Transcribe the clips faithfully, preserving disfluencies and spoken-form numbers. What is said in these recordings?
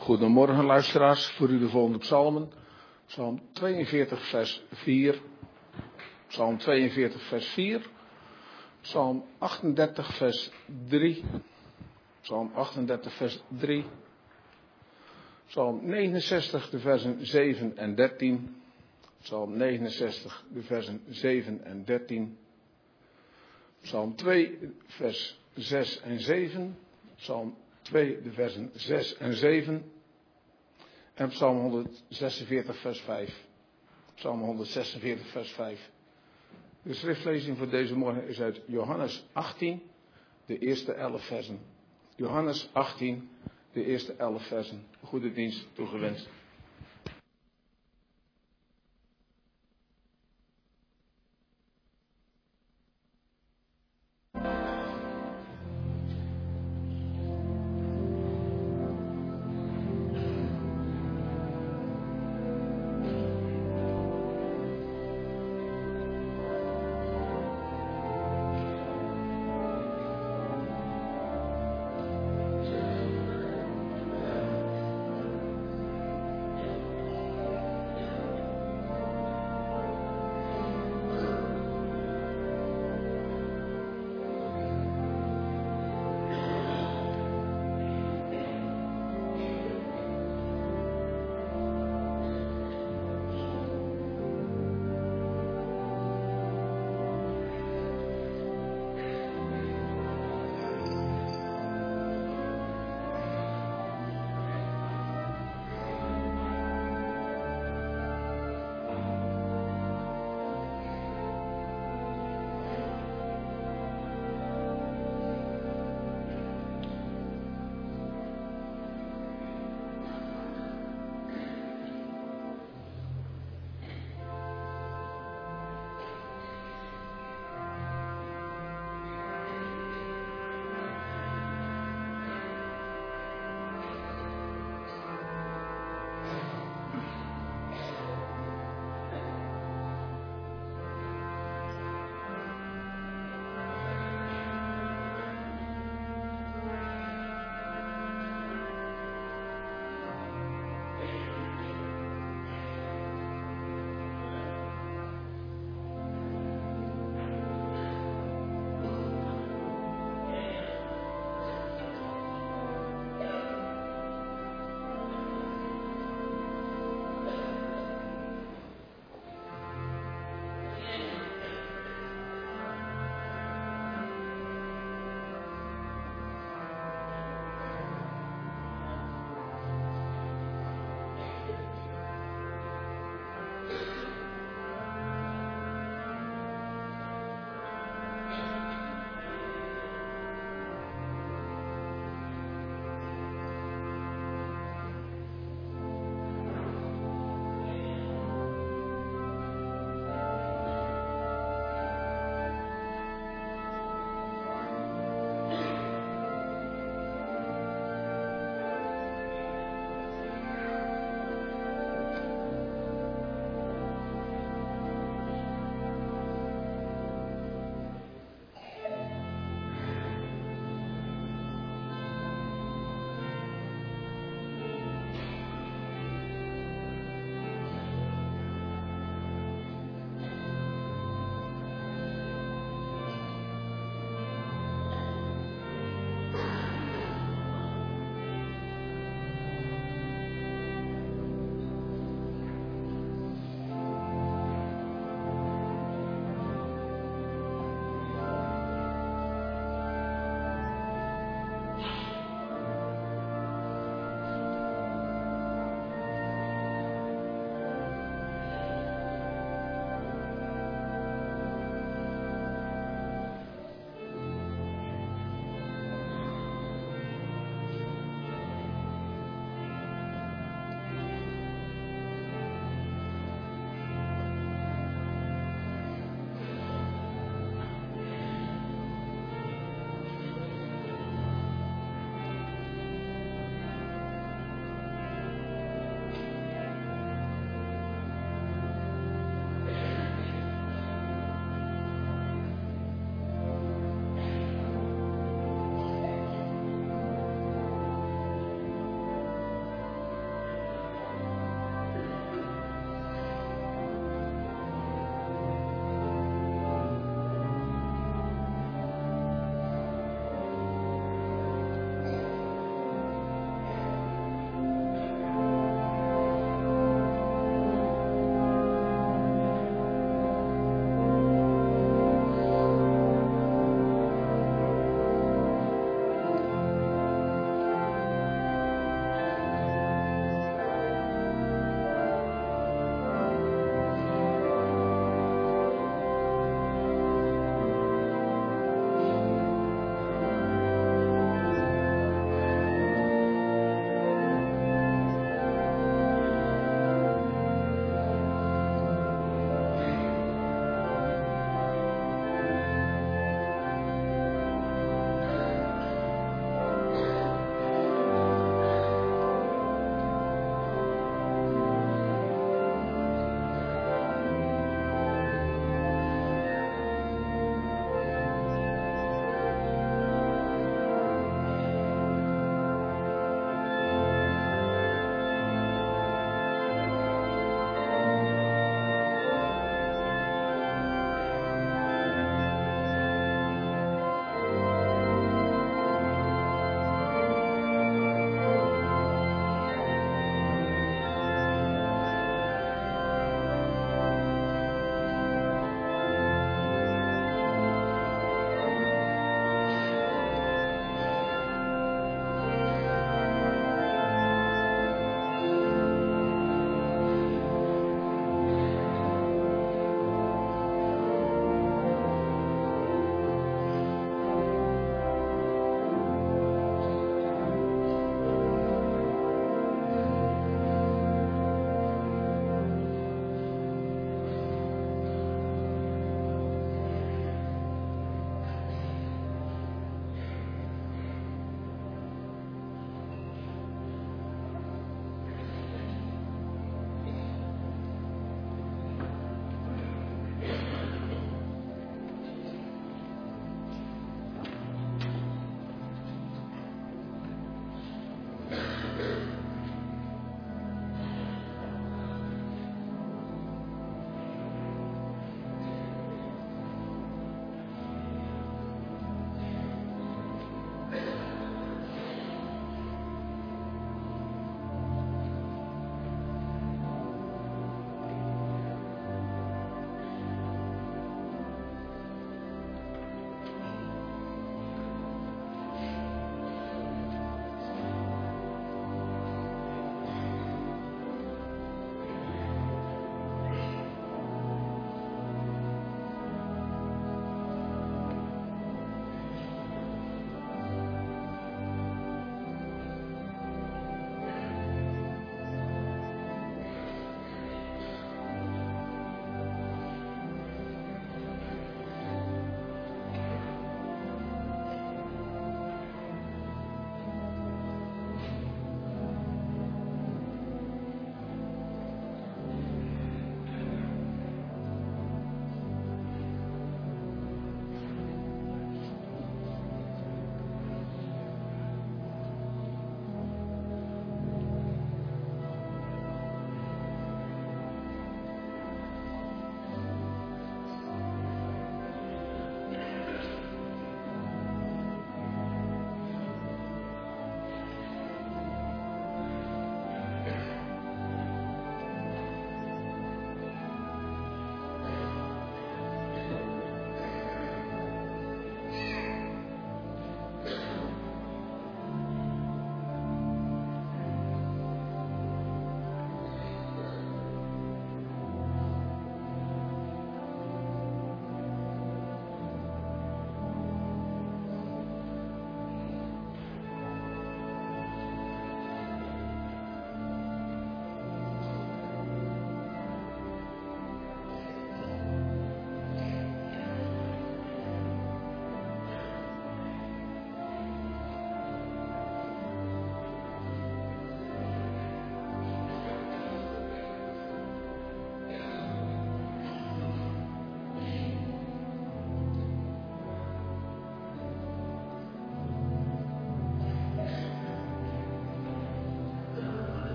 Goedemorgen luisteraars, voor u de volgende psalmen. Psalm tweeënveertig vers vier, Psalm tweeënveertig vers vier, Psalm achtendertig vers drie, Psalm achtendertig vers drie, Psalm negenenzestig de versen zeven en dertien, Psalm negenenzestig de versen zeven en dertien, Psalm twee vers zes en zeven, Psalm twee de versen zes en zeven en Psalm honderdzesenveertig vers vijf. Psalm honderdzesenveertig vers vijf. De schriftlezing voor deze morgen is uit Johannes achttien, de eerste elf versen. Johannes achttien, de eerste elf versen. Goede dienst toegewenst.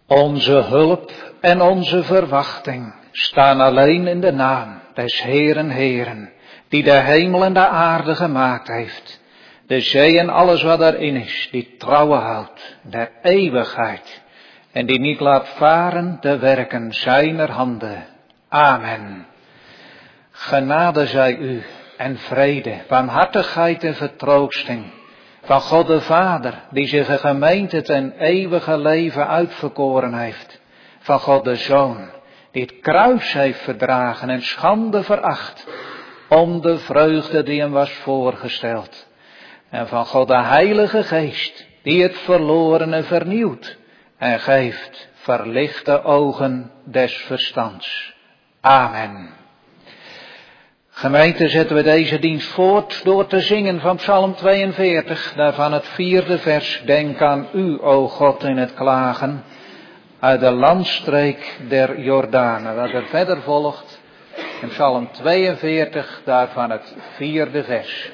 Onze hulp en onze verwachting staan alleen in de naam des Heeren Heeren, die de hemel en de aarde gemaakt heeft, de zee en alles wat daarin is, die trouwen houdt, der eeuwigheid, en die niet laat varen de werken zijner handen. Amen. Genade zij u en vrede, barmhartigheid en vertroosting van God de Vader, die zich een gemeente ten eeuwige leven uitverkoren heeft, van God de Zoon, die het kruis heeft verdragen en schande veracht, om de vreugde die hem was voorgesteld, en van God de Heilige Geest, die het verlorene vernieuwt en geeft verlichte ogen des verstands. Amen. Gemeente, zetten we deze dienst voort door te zingen van Psalm tweeënveertig, daarvan het vierde vers. Denk aan u, o God, in het klagen, uit de landstreek der Jordanen. Wat er verder volgt, in Psalm tweeënveertig, daarvan het vierde vers.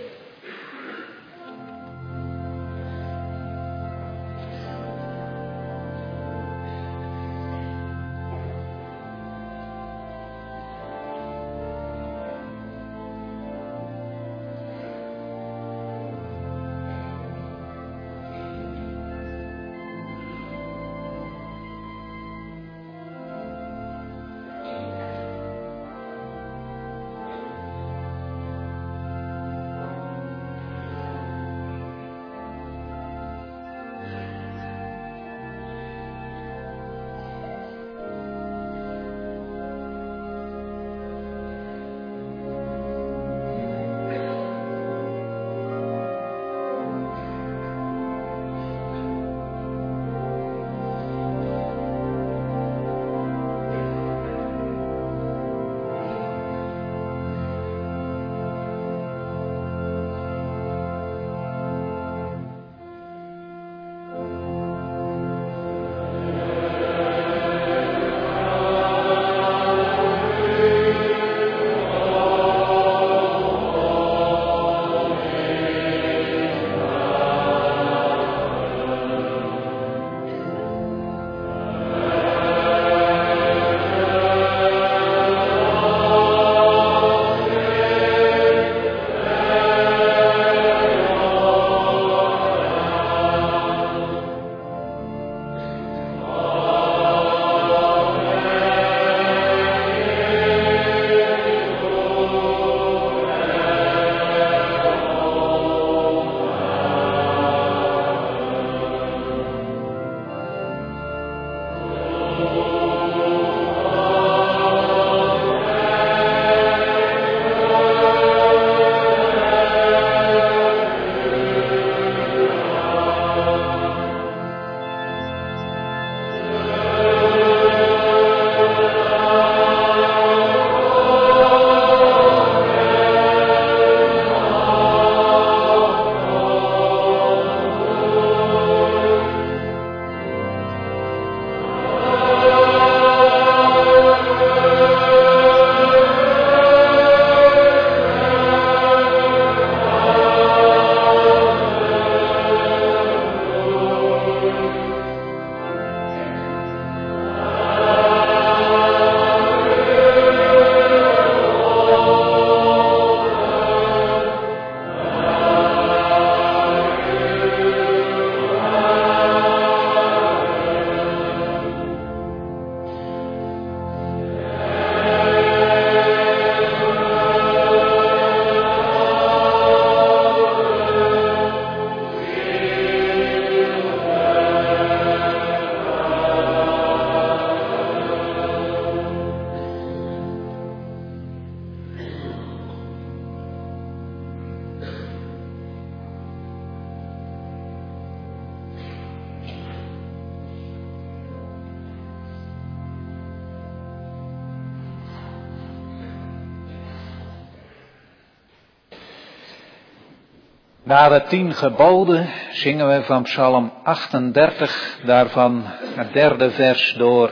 Na de tien geboden zingen we van Psalm achtendertig, daarvan het derde vers door.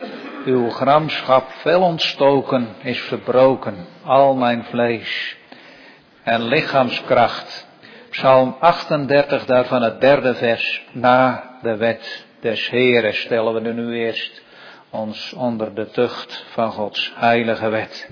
Uw gramschap fel ontstoken is verbroken, al mijn vlees en lichaamskracht. Psalm achtendertig, daarvan het derde vers, na de wet des Heeren stellen we er nu eerst ons onder de tucht van Gods heilige wet.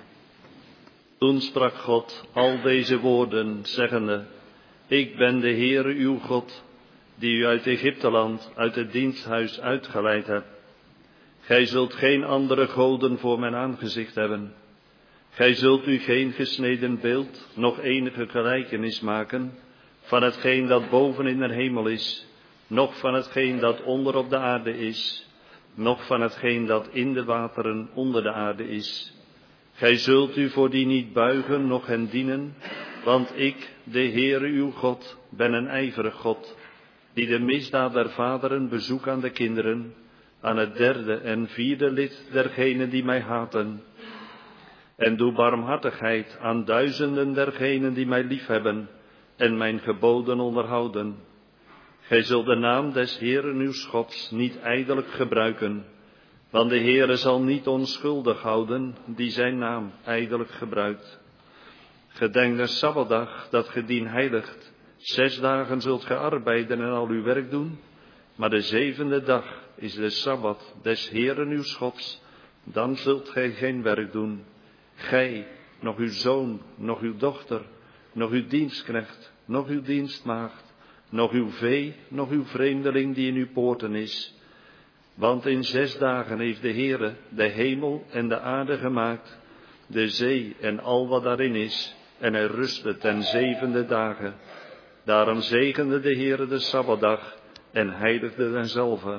Toen sprak God al deze woorden, zeggende: Ik ben de Heere uw God, die u uit Egypteland, uit het diensthuis uitgeleid hebt. Gij zult geen andere goden voor mijn aangezicht hebben. Gij zult u geen gesneden beeld, noch enige gelijkenis maken van hetgeen dat boven in de hemel is, noch van hetgeen dat onder op de aarde is, noch van hetgeen dat in de wateren onder de aarde is. Gij zult u voor die niet buigen, noch hen dienen, want ik, de Heere uw God, ben een ijverig God, die de misdaad der vaderen bezoek aan de kinderen, aan het derde en vierde lid dergenen die mij haten. En doe barmhartigheid aan duizenden dergenen die mij liefhebben en mijn geboden onderhouden. Gij zult de naam des Heeren uws Gods niet ijdelijk gebruiken, want de Heere zal niet onschuldig houden die zijn naam ijdelijk gebruikt. Gedenk de Sabbatdag dat ge dien heiligt. Zes dagen zult ge arbeiden en al uw werk doen, maar de zevende dag is de Sabbat des Heeren uws Gods, dan zult gij geen werk doen. Gij, nog uw zoon, nog uw dochter, nog uw dienstknecht, nog uw dienstmaagd, nog uw vee, nog uw vreemdeling die in uw poorten is. Want in zes dagen heeft de Heere de hemel en de aarde gemaakt, de zee en al wat daarin is, en hij rustte ten zevende dagen. Daarom zegende de Heere de Sabbatdag en heiligde denzelve.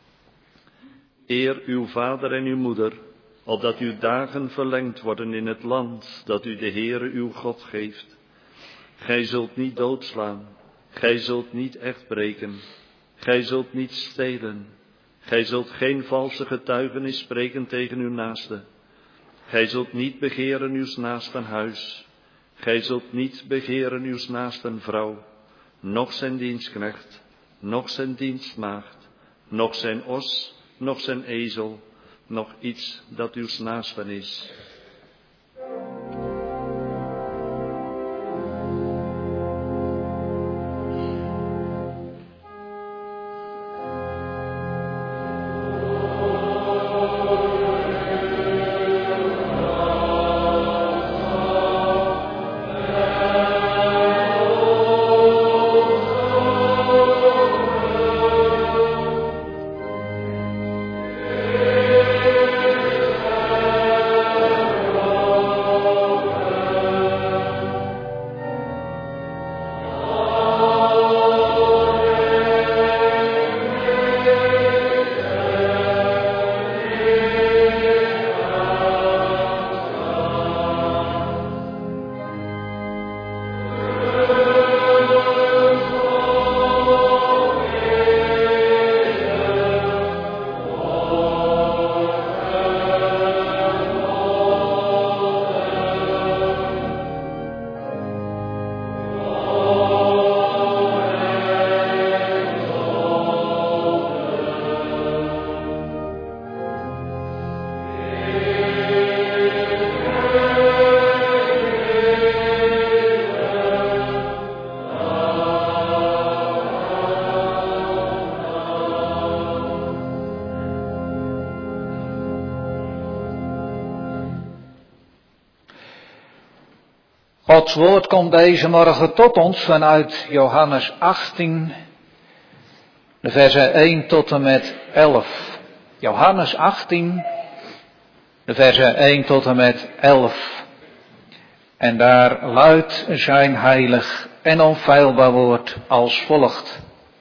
Eer uw vader en uw moeder, opdat uw dagen verlengd worden in het land dat u de Heere uw God geeft. Gij zult niet doodslaan, gij zult niet echt breken, gij zult niet stelen, gij zult geen valse getuigenis spreken tegen uw naaste. Gij zult niet begeren uws naasten huis, gij zult niet begeren uws naasten vrouw, noch zijn dienstknecht, noch zijn dienstmaagd, noch zijn os, noch zijn ezel, nog iets dat uws naasten is. Gods woord komt deze morgen tot ons vanuit Johannes achttien, de versen één tot en met elf. Johannes achttien, de versen één tot en met elf. En daar luidt zijn heilig en onfeilbaar woord als volgt.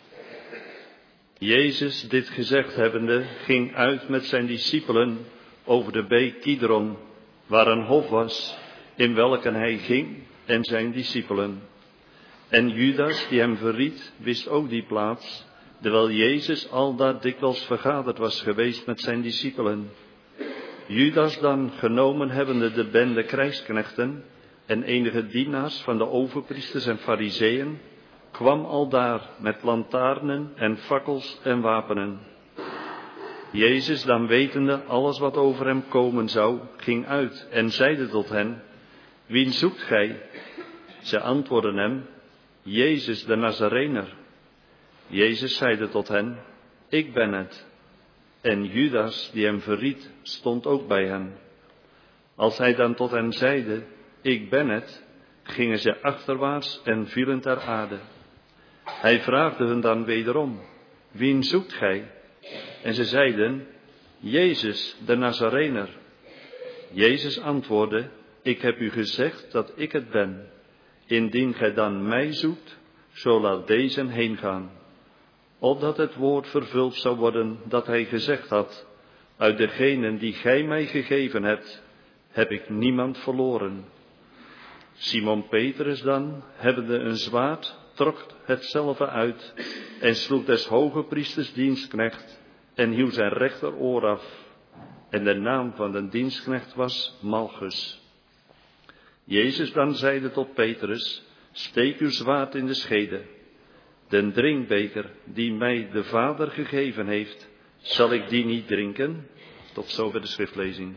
Jezus dit gezegd hebbende ging uit met zijn discipelen over de beek Kidron, waar een hof was, in welke hij ging en zijn discipelen. En Judas, die hem verried, wist ook die plaats, terwijl Jezus aldaar dikwijls vergaderd was geweest met zijn discipelen. Judas dan, genomen hebbende de bende krijgsknechten en enige dienaars van de overpriesters en farizeeën, kwam aldaar met lantaarnen en fakkels en wapenen. Jezus dan wetende alles wat over hem komen zou, ging uit en zeide tot hen: Wien zoekt gij? Ze antwoordden hem: Jezus de Nazarener. Jezus zeide tot hen: ik ben het. En Judas, die hem verried, stond ook bij hen. Als hij dan tot hen zeide, ik ben het, gingen ze achterwaarts en vielen ter aarde. Hij vraagde hun dan wederom, wien zoekt gij? En ze zeiden, Jezus, de Nazarener. Jezus antwoordde, ik heb u gezegd dat ik het ben. Indien gij dan mij zoekt, zo laat deze heen gaan. Opdat het woord vervuld zou worden dat hij gezegd had, uit degenen die gij mij gegeven hebt, heb ik niemand verloren. Simon Petrus dan, hebbende een zwaard, trok hetzelve uit en sloeg des hoge priesters dienstknecht en hieuw zijn rechteroor af. En de naam van de dienstknecht was Malchus. Jezus dan zeide tot Petrus, steek uw zwaard in de schede. Den drinkbeker die mij de Vader gegeven heeft, zal ik die niet drinken? Tot zover de schriftlezing.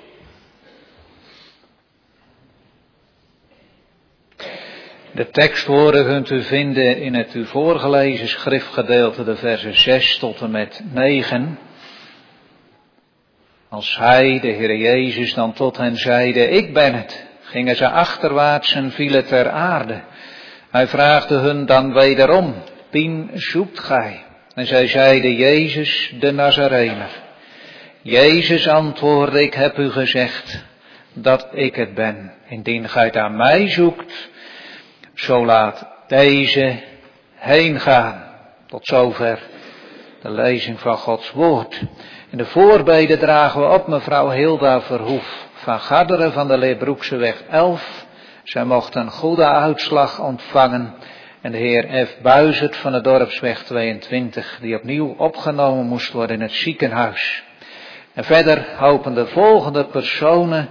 De tekstwoorden kunt u vinden in het u voorgelezen schriftgedeelte, de versen zes tot en met negen. Als hij, de Heer Jezus, dan tot hen zeide, ik ben het, gingen ze achterwaarts en vielen ter aarde. Hij vraagde hun dan wederom, wien zoekt gij? En zij zeiden, Jezus, de Nazarener. Jezus antwoordde, ik heb u gezegd dat ik het ben. Indien gij het aan mij zoekt, zo laat deze heen gaan. Tot zover de lezing van Gods woord. In de voorbeden dragen we op mevrouw Hilda Verhoef van Garderen van de Leerbroekseweg elf. Zij mocht een goede uitslag ontvangen. En de heer F. Buizert van de Dorpsweg tweeëntwintig, die opnieuw opgenomen moest worden in het ziekenhuis. En verder hopen de volgende personen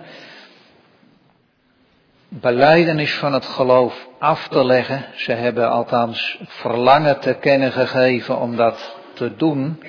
belijdenis van het geloof af te leggen. Ze hebben althans verlangen te kennen gegeven om dat te doen.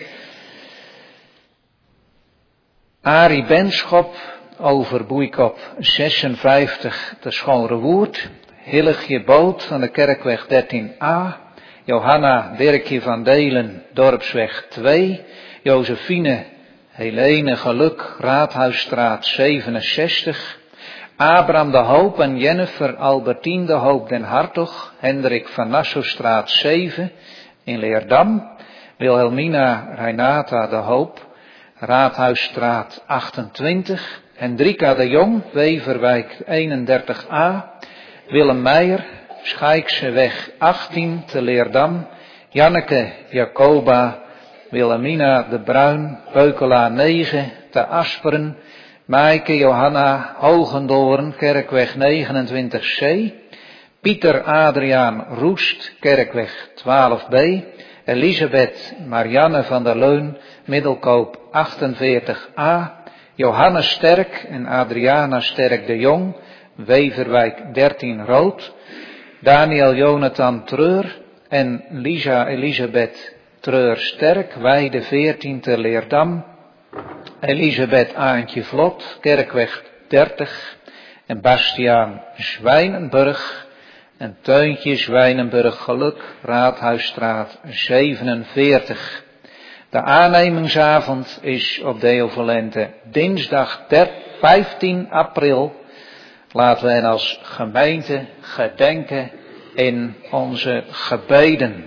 Arie Benschop over Boeikop zesenvijftig te Schoonrewoerd. Hilligje Boot van de Kerkweg dertien a. Johanna Dirkje van Delen, Dorpsweg twee. Josephine Helene Geluk, Raadhuisstraat zevenenzestig. Abraham de Hoop en Jennifer Albertine de Hoop den Hartog. Hendrik van Nassaustraat zeven in Leerdam. Wilhelmina Renata de Hoop, Raadhuisstraat achtentwintig. Hendrika de Jong, Weverwijk eenendertig a. Willem Meijer, Schijkseweg achttien te Leerdam. Janneke Jacoba, Wilhelmina de Bruin, Beukelaar negen te Asperen. Maaike Johanna Hogendoorn, Kerkweg negenentwintig c. Pieter Adriaan Roest, Kerkweg twaalf b. Elisabeth Marianne van der Leun, Middelkoop achtenveertig a. Johannes Sterk en Adriana Sterk de Jong, Weverwijk dertien Rood. Daniel Jonathan Treur en Lisa Elisabeth Treur Sterk, Weide veertien te Leerdam. Elisabeth Aantje Vlot, Kerkweg dertig. En Bastiaan Zwijnenburg en Teuntje Zwijnenburg Geluk, Raadhuisstraat zevenenveertig. De aannemingsavond is op Deo Volente dinsdag vijftien april. Laten we hen als gemeente gedenken in onze gebeden.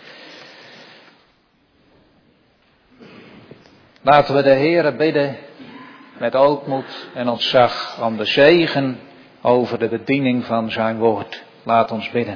Laten we de Heere bidden met ootmoed en ontzag om de zegen over de bediening van zijn woord. Laat ons bidden.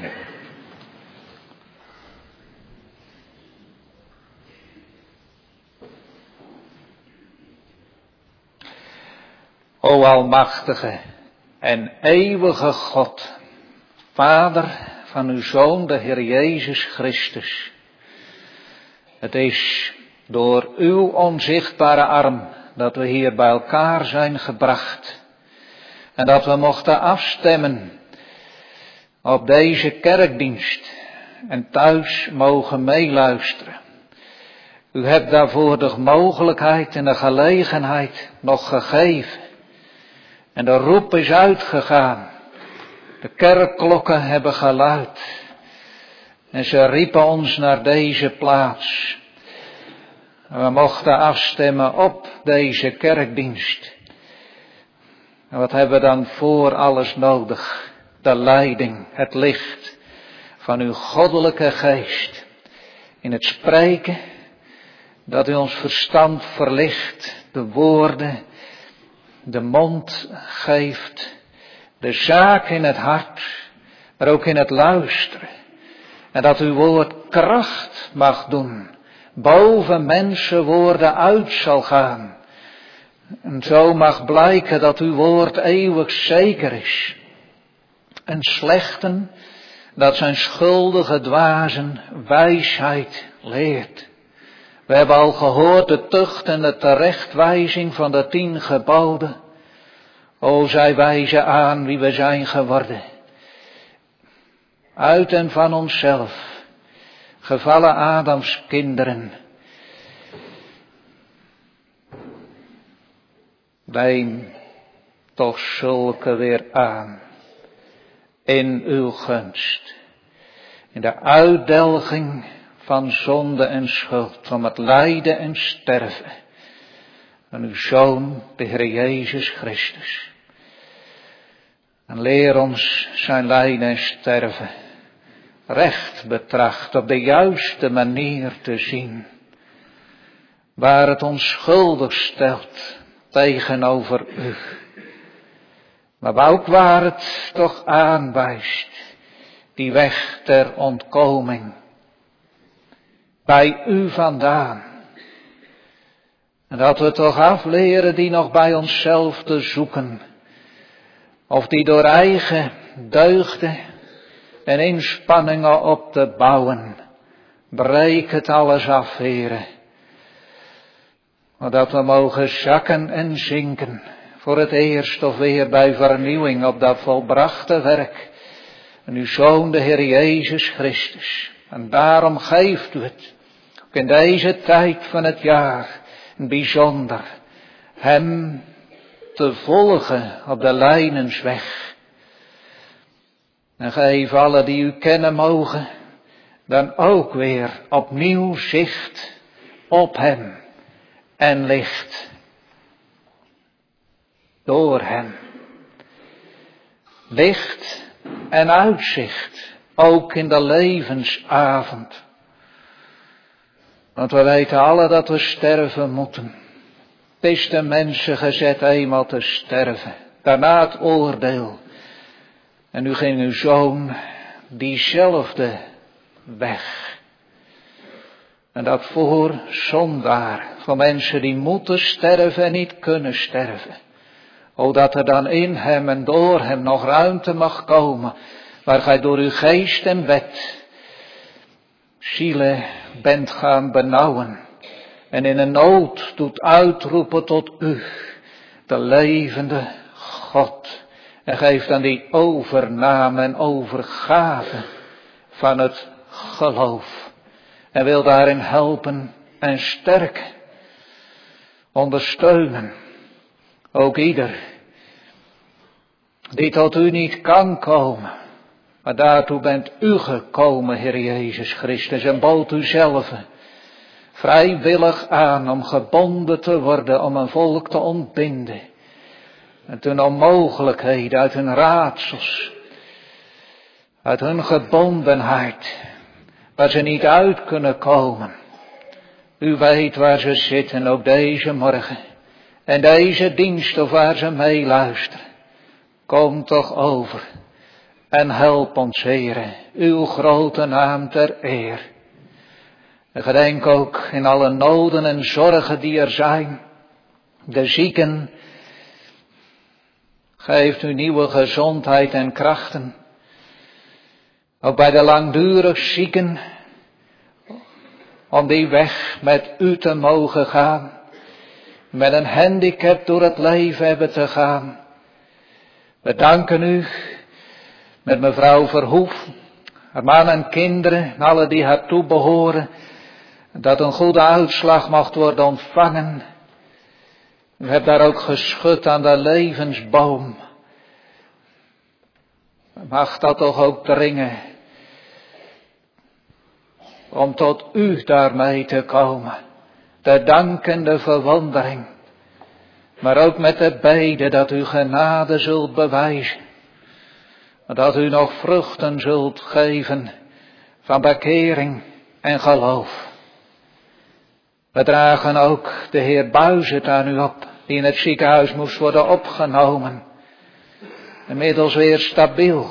O almachtige en eeuwige God, Vader van uw Zoon, de Heer Jezus Christus. Het is door uw onzichtbare arm dat we hier bij elkaar zijn gebracht. En dat we mochten afstemmen op deze kerkdienst en thuis mogen meeluisteren. U hebt daarvoor de mogelijkheid en de gelegenheid nog gegeven. En de roep is uitgegaan. De kerkklokken hebben geluid. En ze riepen ons naar deze plaats. En we mochten afstemmen op deze kerkdienst. En wat hebben we dan voor alles nodig? De leiding, het licht van uw goddelijke geest. In het spreken, dat u ons verstand verlicht, de woorden, de mond geeft, de zaak in het hart, maar ook in het luisteren. En dat uw woord kracht mag doen, boven mensenwoorden uit zal gaan. En zo mag blijken dat uw woord eeuwig zeker is. En slechten, dat zijn schuldige dwazen wijsheid leert. We hebben al gehoord de tucht en de terechtwijzing van de tien geboden. O, zij wijzen aan wie we zijn geworden. Uit en van onszelf, gevallen Adams kinderen. Neem toch zulke weer aan in uw gunst. In de uitdelging van zonde en schuld, om het lijden en sterven van uw Zoon, de Heer Jezus Christus. En leer ons zijn lijden en sterven recht betracht, op de juiste manier te zien, waar het ons schuldig stelt tegenover u. Maar ook waar het toch aanwijst, die weg ter ontkoming, bij u vandaan. En dat we toch afleren die nog bij onszelf te zoeken, of die door eigen deugden en inspanningen op te bouwen, breek het alles af, Heere. Dat we mogen zakken en zinken, voor het eerst of weer bij vernieuwing op dat volbrachte werk. En uw Zoon, de Heer Jezus Christus. En daarom geeft u het, ook in deze tijd van het jaar, bijzonder, hem te volgen op de lijnensweg. En geef alle die u kennen mogen, dan ook weer opnieuw zicht op hem en licht door hem. Licht en uitzicht, ook in de levensavond. Want we weten alle dat we sterven moeten. Het is de mensen gezet eenmaal te sterven, daarna het oordeel. En nu ging uw Zoon diezelfde weg. En dat voor zondaar, voor mensen die moeten sterven en niet kunnen sterven. O, dat er dan in hem en door hem nog ruimte mag komen, waar gij door uw geest en wet zielen bent gaan benauwen. En in een nood doet uitroepen tot u, de levende God. En geeft dan die overname en overgave van het geloof. En wil daarin helpen en sterken, ondersteunen. Ook ieder die tot u niet kan komen. Maar daartoe bent u gekomen, Heer Jezus Christus, en bood u zelf vrijwillig aan om gebonden te worden, om een volk te ontbinden. En toen onmogelijkheden uit hun raadsels, uit hun gebondenheid, waar ze niet uit kunnen komen. U weet waar ze zitten, ook deze morgen. En deze dienst of waar ze meeluisteren. Kom toch over en help ons, Heere, uw grote naam ter eer. En gedenk ook in alle noden en zorgen die er zijn, de zieken. Geeft u nieuwe gezondheid en krachten. Ook bij de langdurig zieken, om die weg met u te mogen gaan. Met een handicap door het leven hebben te gaan. We danken u met mevrouw Verhoef, haar man en kinderen, en alle die haar toebehoren, dat een goede uitslag mocht worden ontvangen. U hebt daar ook geschud aan de levensboom. Mag dat toch ook dringen, om tot u daarmee te komen. de dankende verwondering, maar ook met de bede dat u genade zult bewijzen, dat u nog vruchten zult geven van bekering en geloof. We dragen ook de heer Buizet aan u op, die in het ziekenhuis moest worden opgenomen. Inmiddels weer stabiel.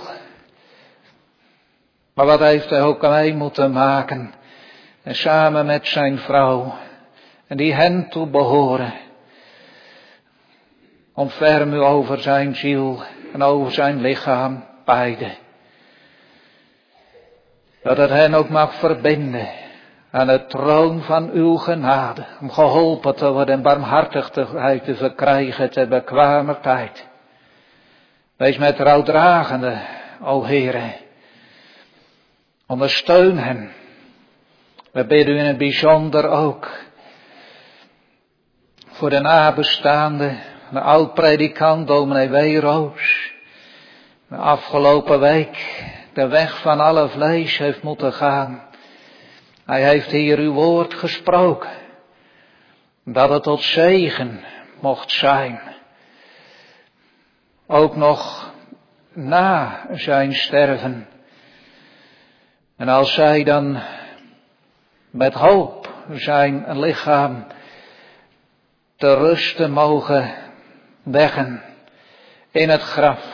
Maar wat heeft hij ook mee moeten maken? En samen met zijn vrouw, en die hen toe behoren. Ontferm u over zijn ziel en over zijn lichaam, beide. Dat het hen ook mag verbinden aan de troon van uw genade. Om geholpen te worden en barmhartigheid te verkrijgen te bekwamer tijd. Wees met rouwdragende, o Heere. Ondersteun hen. We bidden u in het bijzonder ook voor de nabestaande, de oud-predikant dominee Weeroos. De afgelopen week de weg van alle vlees heeft moeten gaan. Hij heeft hier uw woord gesproken. Dat het tot zegen mocht zijn. Ook nog na zijn sterven. En als zij dan met hoop zijn lichaam te rusten mogen leggen in het graf.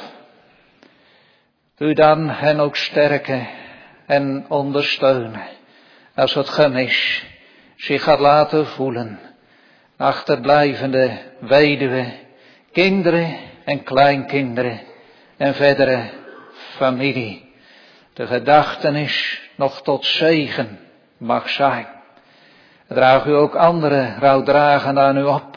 U dan hen ook sterken en ondersteunen. Als het gemis zich gaat laten voelen. Achterblijvende weduwe, kinderen en kleinkinderen en verdere familie. De gedachtenis nog tot zegen mag zijn. Draag u ook andere rouwdragen aan u op.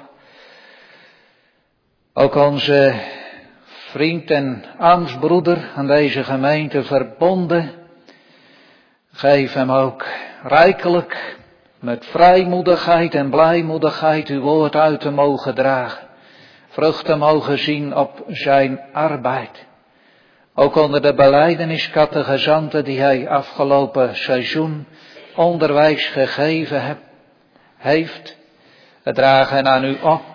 Ook onze vriend en ambtsbroeder aan deze gemeente verbonden. Geef hem ook rijkelijk met vrijmoedigheid en blijmoedigheid uw woord uit te mogen dragen. Vruchten mogen zien op zijn arbeid. Ook onder de belijdeniscategezanten die hij afgelopen seizoen onderwijs gegeven heb, heeft. We dragen aan u op.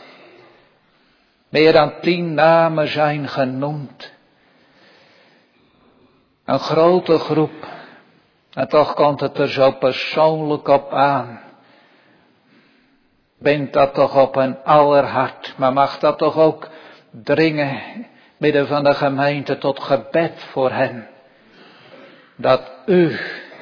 Meer dan tien namen zijn genoemd. Een grote groep. En toch komt het er zo persoonlijk op aan. Bindt dat toch op een aller hart. Maar mag dat toch ook dringen midden van de gemeente tot gebed voor hen. Dat u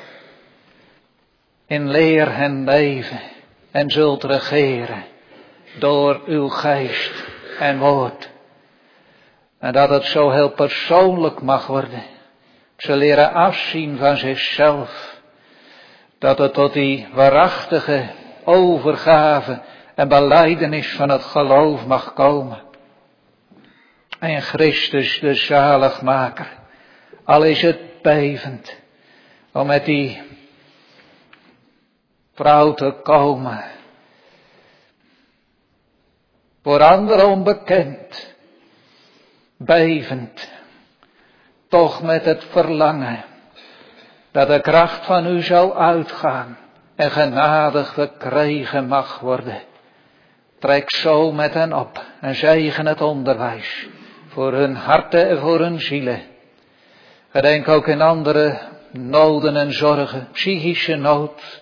in leer en leven en zult regeren door uw geest en woord. En dat het zo heel persoonlijk mag worden. Ze leren afzien van zichzelf. Dat het tot die waarachtige overgave en belijdenis van het geloof mag komen. En Christus de zaligmaker. Al is het bevend. Om met die vrouw te komen. Voor anderen onbekend. Bevend. Toch met het verlangen. Dat de kracht van u zal uitgaan. En genadig verkregen mag worden. Trek zo met hen op. En zegen het onderwijs. Voor hun harten en voor hun zielen. Gedenk ook in andere noden en zorgen. Psychische nood.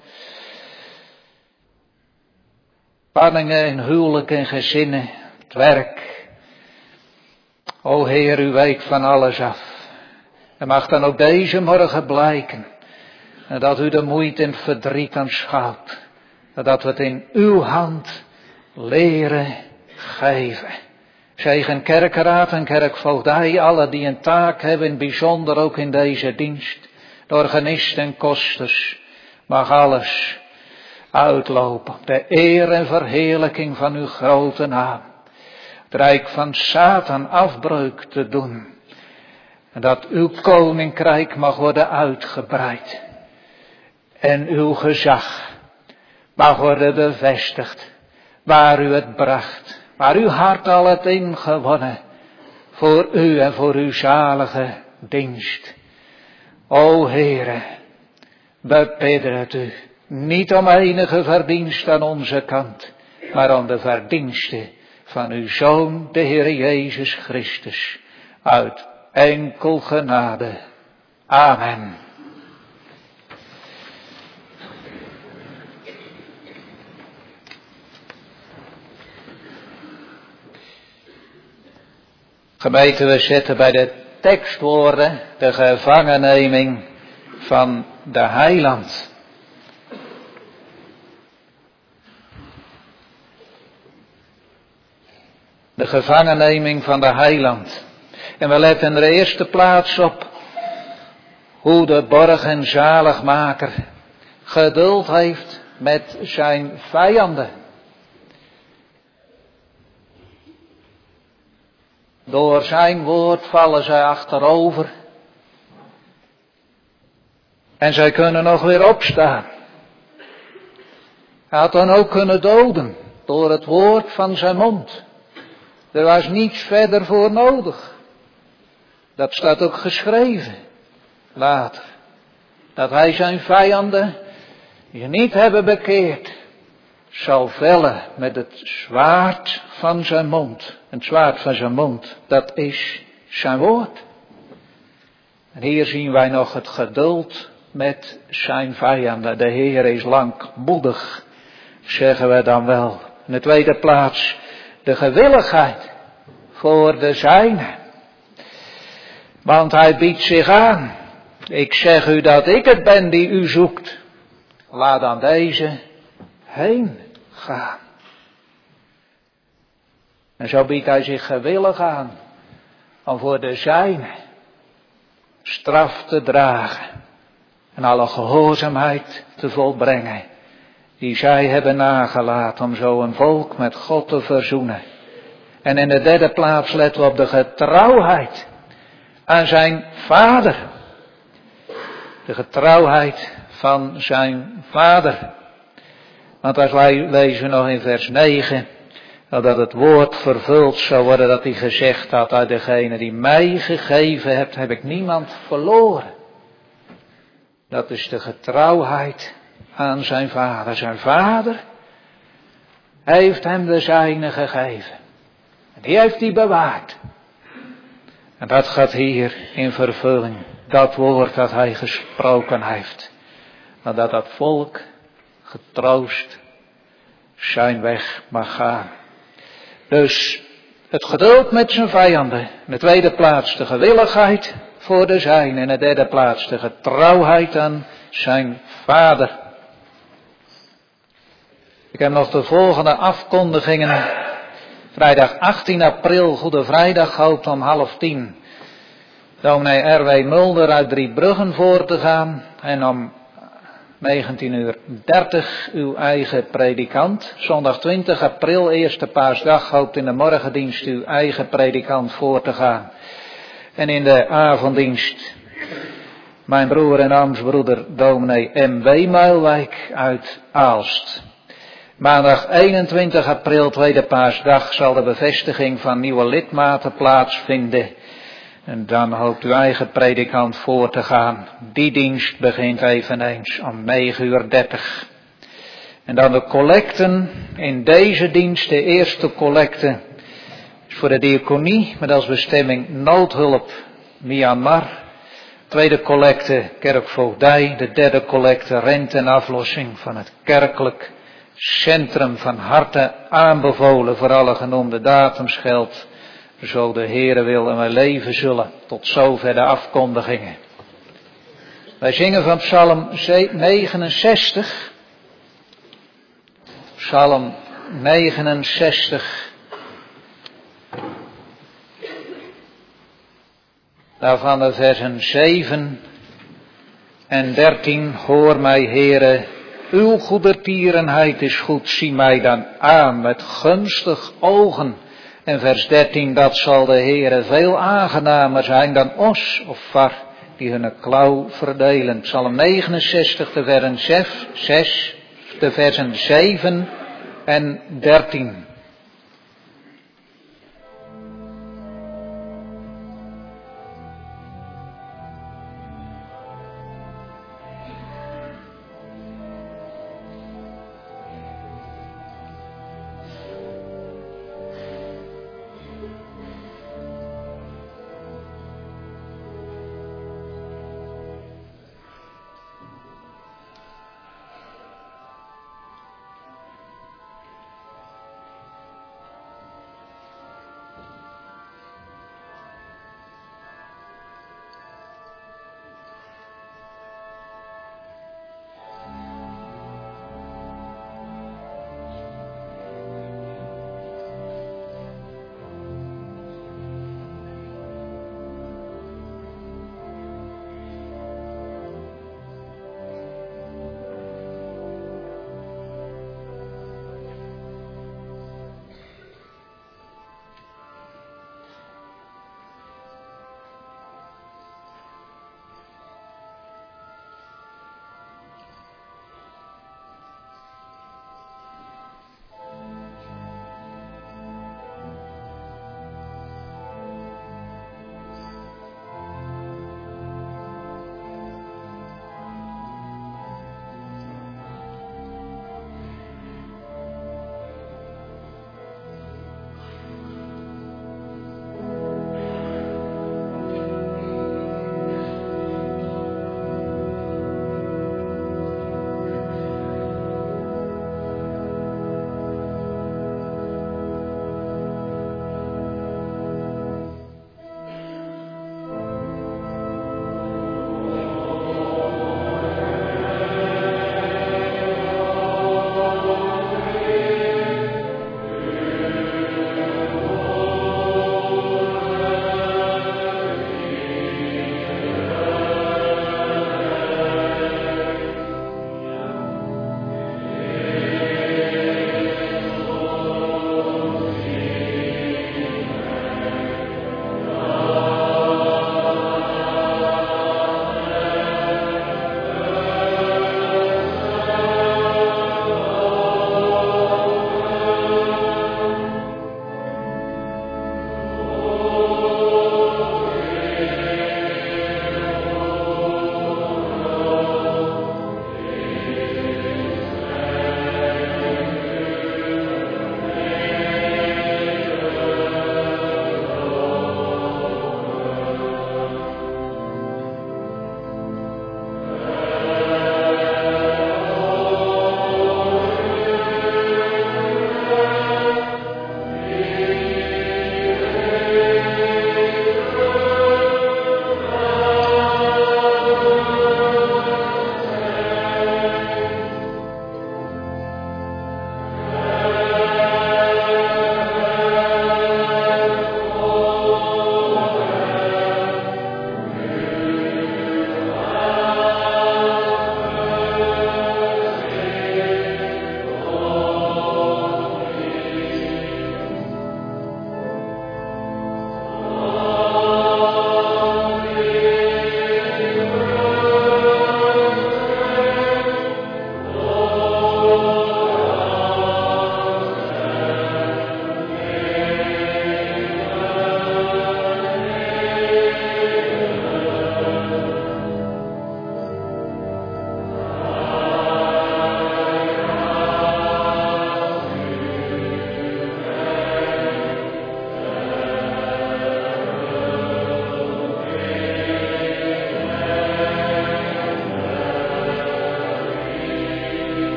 Spanningen in huwelijk en gezinnen. Het werk. O Heer, u weet van alles af. En mag dan ook deze morgen blijken. Dat u de moeite en het verdriet aanschouwt. Dat we het in uw hand leren geven. Zegen kerkenraad en kerkvoogdij, alle die een taak hebben, in het bijzonder ook in deze dienst. De organisten en kosters, mag alles uitlopen. De eer en verheerlijking van uw grote naam. Het rijk van Satan afbreuk te doen. En dat uw koninkrijk mag worden uitgebreid. En uw gezag mag worden bevestigd. Waar u het bracht. Waar uw hart al het ingewonnen. Voor u en voor uw zalige dienst. O Heere, we bidden het u. Niet om enige verdienst aan onze kant, maar om de verdiensten van uw Zoon, de Heer Jezus Christus, uit enkel genade. Amen. Gemeente, we zetten bij de tekstwoorden de gevangenneming van de Heiland. De gevangenneming van de Heiland. En we letten in de eerste plaats op hoe de borg en zaligmaker geduld heeft met zijn vijanden. Door zijn woord vallen zij achterover. En zij kunnen nog weer opstaan. Hij had dan ook kunnen doden door het woord van zijn mond. Er was niets verder voor nodig. Dat staat ook geschreven later. Dat hij zijn vijanden die niet hebben bekeerd, zal vellen met het zwaard van zijn mond. Het zwaard van zijn mond, dat is zijn woord. En hier zien wij nog het geduld met zijn vijanden. De Heer is langmoedig, zeggen we dan wel. In de tweede plaats de gewilligheid voor de zijnen. Want hij biedt zich aan. Ik zeg u dat ik het ben die u zoekt. Laat dan deze heen gaan. En zo biedt hij zich gewillig aan om voor de zijnen straf te dragen en alle gehoorzaamheid te volbrengen die zij hebben nagelaten om zo een volk met God te verzoenen. En in de derde plaats letten we op de getrouwheid aan zijn vader. De getrouwheid van zijn vader. Want als wij lezen nog in vers negen, dat het woord vervuld zou worden dat hij gezegd had, uit degene die mij gegeven hebt, heb ik niemand verloren. Dat is de getrouwheid aan zijn vader. Zijn vader heeft hem de zijne gegeven. En die heeft hij bewaard. En dat gaat hier in vervulling. Dat woord dat hij gesproken heeft. Maar dat dat volk getroost zijn weg mag gaan. Dus het geduld met zijn vijanden. In de tweede plaats de gewilligheid voor de zijne. In de derde plaats de getrouwheid aan zijn vader. Ik heb nog de volgende afkondigingen. Vrijdag achttien april, Goede Vrijdag, hoopt om half tien. Dominee R W Mulder uit Driebruggen voor te gaan. En om negentien uur dertig uw eigen predikant. Zondag twintig april, eerste paasdag, hoopt in de morgendienst uw eigen predikant voor te gaan. En in de avonddienst mijn broer en ambtsbroeder dominee M W Muilwijk uit Aalst. Maandag eenentwintig april, tweede paasdag, zal de bevestiging van nieuwe lidmaten plaatsvinden. En dan hoopt uw eigen predikant voor te gaan. Die dienst begint eveneens om negen uur dertig. En dan de collecten. In deze dienst, de eerste collecte, is voor de diaconie met als bestemming noodhulp Myanmar. Tweede collecte kerkvoogdij. De derde collecte rente en aflossing van het kerkelijk centrum, van harte aanbevolen voor alle genoemde datums geldt. Zo de Heere wil en wij leven zullen. Tot zover de afkondigingen. Wij zingen van Psalm negenenzestig. Psalm negenenzestig. Daarvan de versen zeven en dertien. Hoor mij, Heere, uw goedertierenheid is goed. Zie mij dan aan met gunstig ogen. En vers dertien, dat zal de Heere veel aangenamer zijn dan os of var die hun klauw verdelen. Psalm negenenzestig, de versen zes, de versen zeven en dertien.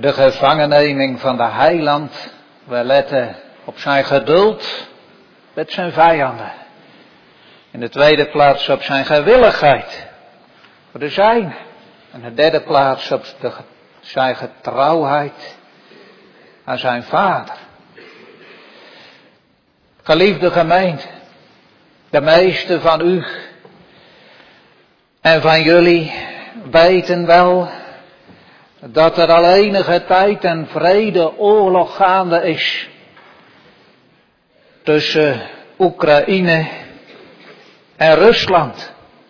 de gevangenneming van de heiland. We letten op zijn geduld met zijn vijanden. In de tweede plaats op zijn gewilligheid voor de zijnen. In de derde plaats op de, zijn getrouwheid aan zijn vader. Geliefde gemeente, de meeste van u en van jullie weten wel dat er al enige tijd een vredeoorlog gaande is tussen Oekraïne en Rusland.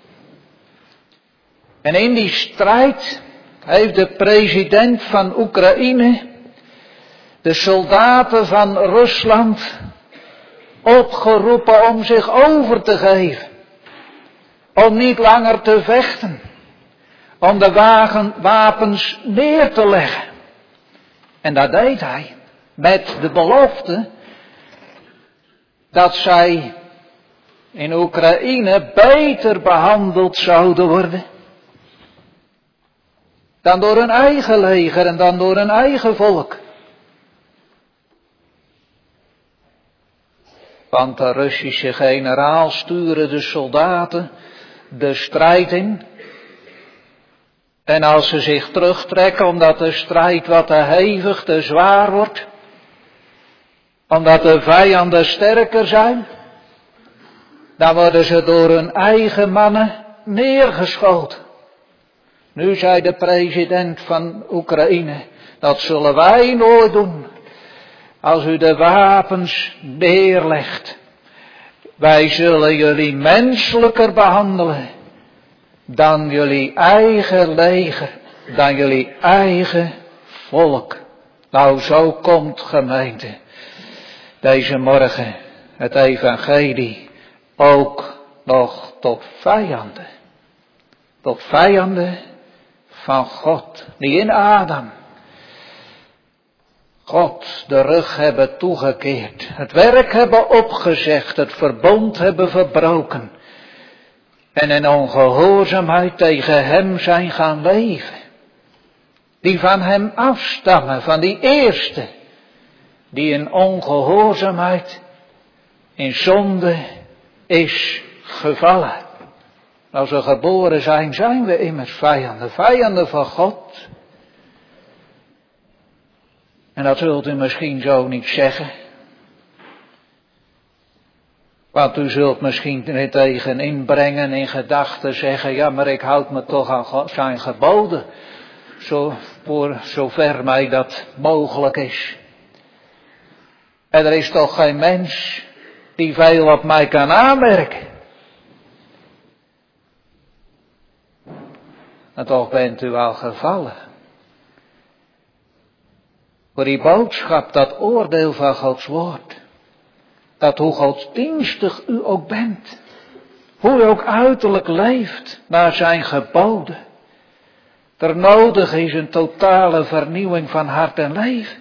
En in die strijd heeft de president van Oekraïne de soldaten van Rusland opgeroepen om zich over te geven. Om niet langer te vechten. Om de wagen, wapens neer te leggen. En dat deed hij met de belofte dat zij in Oekraïne beter behandeld zouden worden dan door hun eigen leger en dan door hun eigen volk. Want de Russische generaal stuurde de soldaten de strijd in. En als ze zich terugtrekken omdat de strijd wat te hevig, te zwaar wordt. Omdat de vijanden sterker zijn. Dan worden ze door hun eigen mannen neergeschoten. Nu zei de president van Oekraïne, dat zullen wij nooit doen. Als u de wapens neerlegt. Wij zullen jullie menselijker behandelen dan jullie eigen leger, dan jullie eigen volk. Nou, zo komt, gemeente, deze morgen het evangelie ook nog tot vijanden. Tot vijanden van God, die in Adam God de rug hebben toegekeerd, het werk hebben opgezegd, het verbond hebben verbroken en in ongehoorzaamheid tegen hem zijn gaan leven. Die van hem afstammen, van die eerste, die in ongehoorzaamheid, in zonde is gevallen. Als we geboren zijn, zijn we immers vijanden, vijanden van God. En dat zult u misschien zo niet zeggen. Want u zult misschien er tegen inbrengen in gedachten zeggen, ja, maar ik houd me toch aan God, zijn geboden. Zo, voor zover mij dat mogelijk is. En er is toch geen mens die veel op mij kan aanmerken. En toch bent u al gevallen. Voor die boodschap, dat oordeel van Gods woord. Dat hoe godsdienstig u ook bent. Hoe u ook uiterlijk leeft naar zijn geboden. Er nodig is een totale vernieuwing van hart en leven.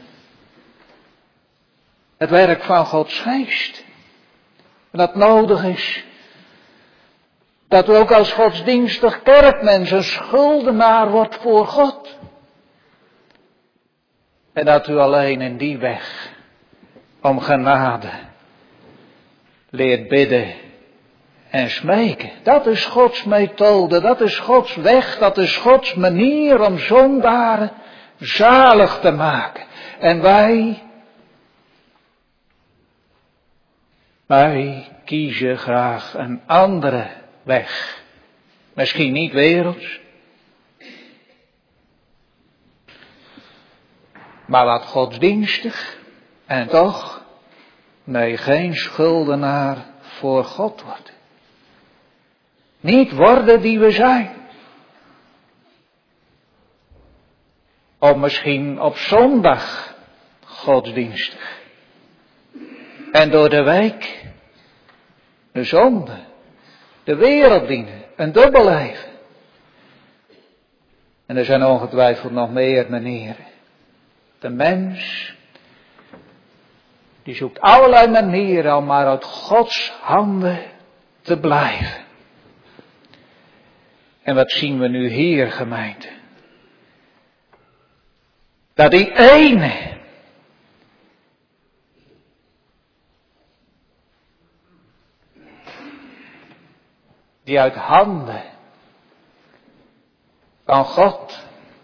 Het werk van Gods geest. En dat nodig is. Dat u ook als godsdienstig kerkmens een schuldenaar wordt voor God. En dat u alleen in die weg om genade leert bidden en smeken. Dat is Gods methode, dat is Gods weg, dat is Gods manier om zondaren zalig te maken. En wij, wij kiezen graag een andere weg. Misschien niet werelds, maar wat godsdienstig en toch, nee, geen schuldenaar voor God worden. Niet worden die we zijn. Of misschien op zondag godsdienstig. En door de week de zonde, de wereld dienen, een dubbel leven. En er zijn ongetwijfeld nog meer manieren. De mens, die zoekt allerlei manieren om maar uit Gods handen te blijven. En wat zien we nu hier, gemeente? Dat die ene die uit handen van God,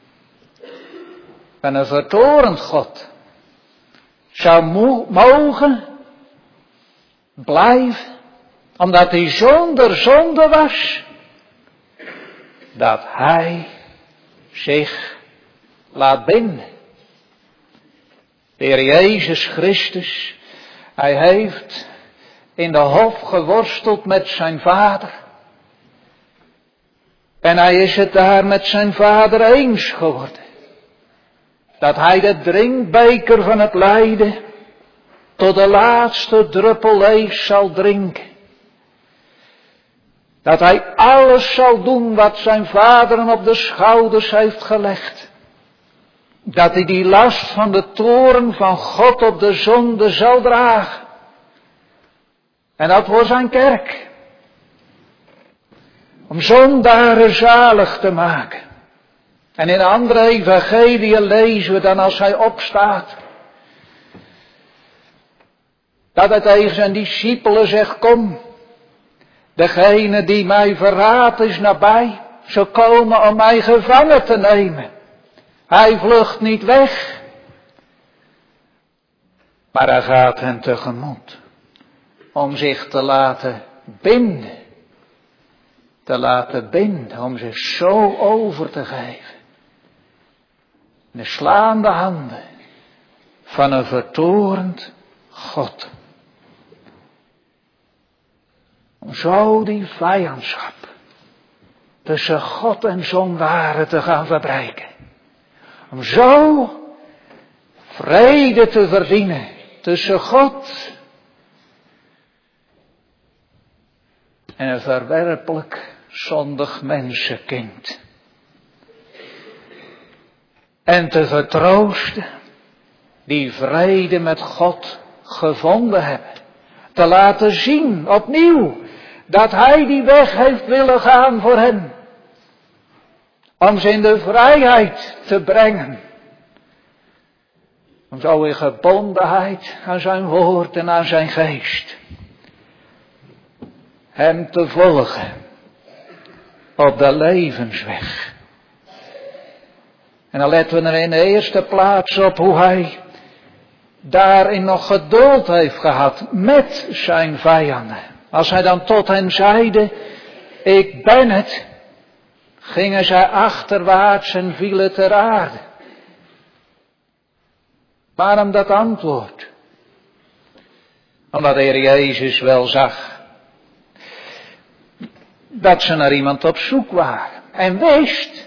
van een vertorend God, zou mo- mogen blijven, omdat hij zonder zonde was, dat hij zich laat binden. De Heer Jezus Christus, hij heeft in de hof geworsteld met zijn vader. En hij is het daar met zijn vader eens geworden. Dat hij de drinkbeker van het lijden tot de laatste druppel leeg zal drinken. Dat hij alles zal doen wat zijn vader hem op de schouders heeft gelegd. Dat hij die last van de toorn van God op de zonde zal dragen. En dat voor zijn kerk. Om zondaren zalig te maken. En in andere evangeliën lezen we dan als hij opstaat. Dat hij tegen zijn discipelen zegt, kom. Degene die mij verraadt is nabij. Ze komen om mij gevangen te nemen. Hij vlucht niet weg. Maar hij gaat hen tegemoet. Om zich te laten binden. Te laten binden. Om zich zo over te geven. De slaande handen. Van een vertorend God. Om zo die vijandschap. Tussen God en zondaren te gaan verbreken. Om zo vrede te verdienen tussen God en een verwerpelijk zondig mensenkind. En te vertroosten die vrede met God gevonden hebben. Te laten zien opnieuw dat hij die weg heeft willen gaan voor hen. Om ze in de vrijheid te brengen. Om zo in gebondenheid aan zijn woord en aan zijn geest. Hem te volgen. Op de levensweg. En dan letten we er in de eerste plaats op hoe hij daarin nog geduld heeft gehad met zijn vijanden. Als hij dan tot hen zeide, ik ben het, gingen zij achterwaarts en vielen ter aarde. Waarom dat antwoord? Omdat de Heer Jezus wel zag dat ze naar iemand op zoek waren. En wist,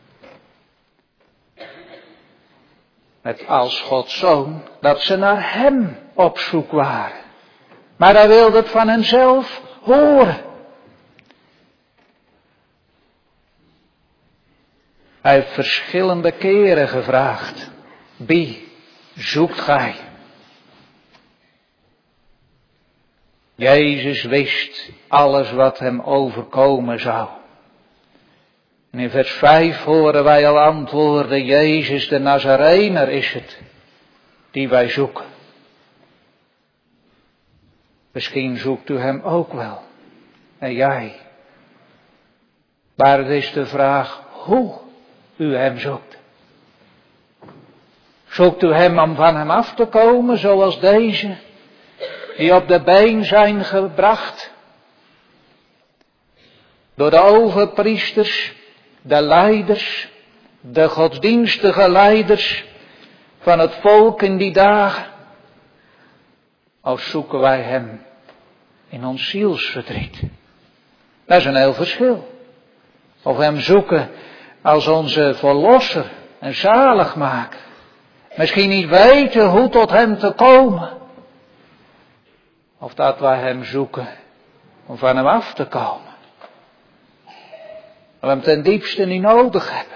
met als Gods Zoon, dat ze naar hem op zoek waren. Maar hij wilde het van henzelf horen. Hij heeft verschillende keren gevraagd. Wie zoekt gij? Jezus wist alles wat hem overkomen zou. En in vers vijf horen wij al antwoorden, Jezus de Nazarener is het die wij zoeken. Misschien zoekt u hem ook wel. En jij. Maar het is de vraag hoe u hem zoekt. Zoekt u hem om van hem af te komen, zoals deze, die op de been zijn gebracht door de overpriesters, de leiders, de godsdienstige leiders van het volk in die dagen? Of zoeken wij hem in ons zielsverdriet? Dat is een heel verschil. Of hem zoeken als onze verlosser en zaligmaker. Misschien niet weten hoe tot hem te komen. Of dat wij hem zoeken om van hem af te komen. Dat we hem ten diepste niet nodig hebben.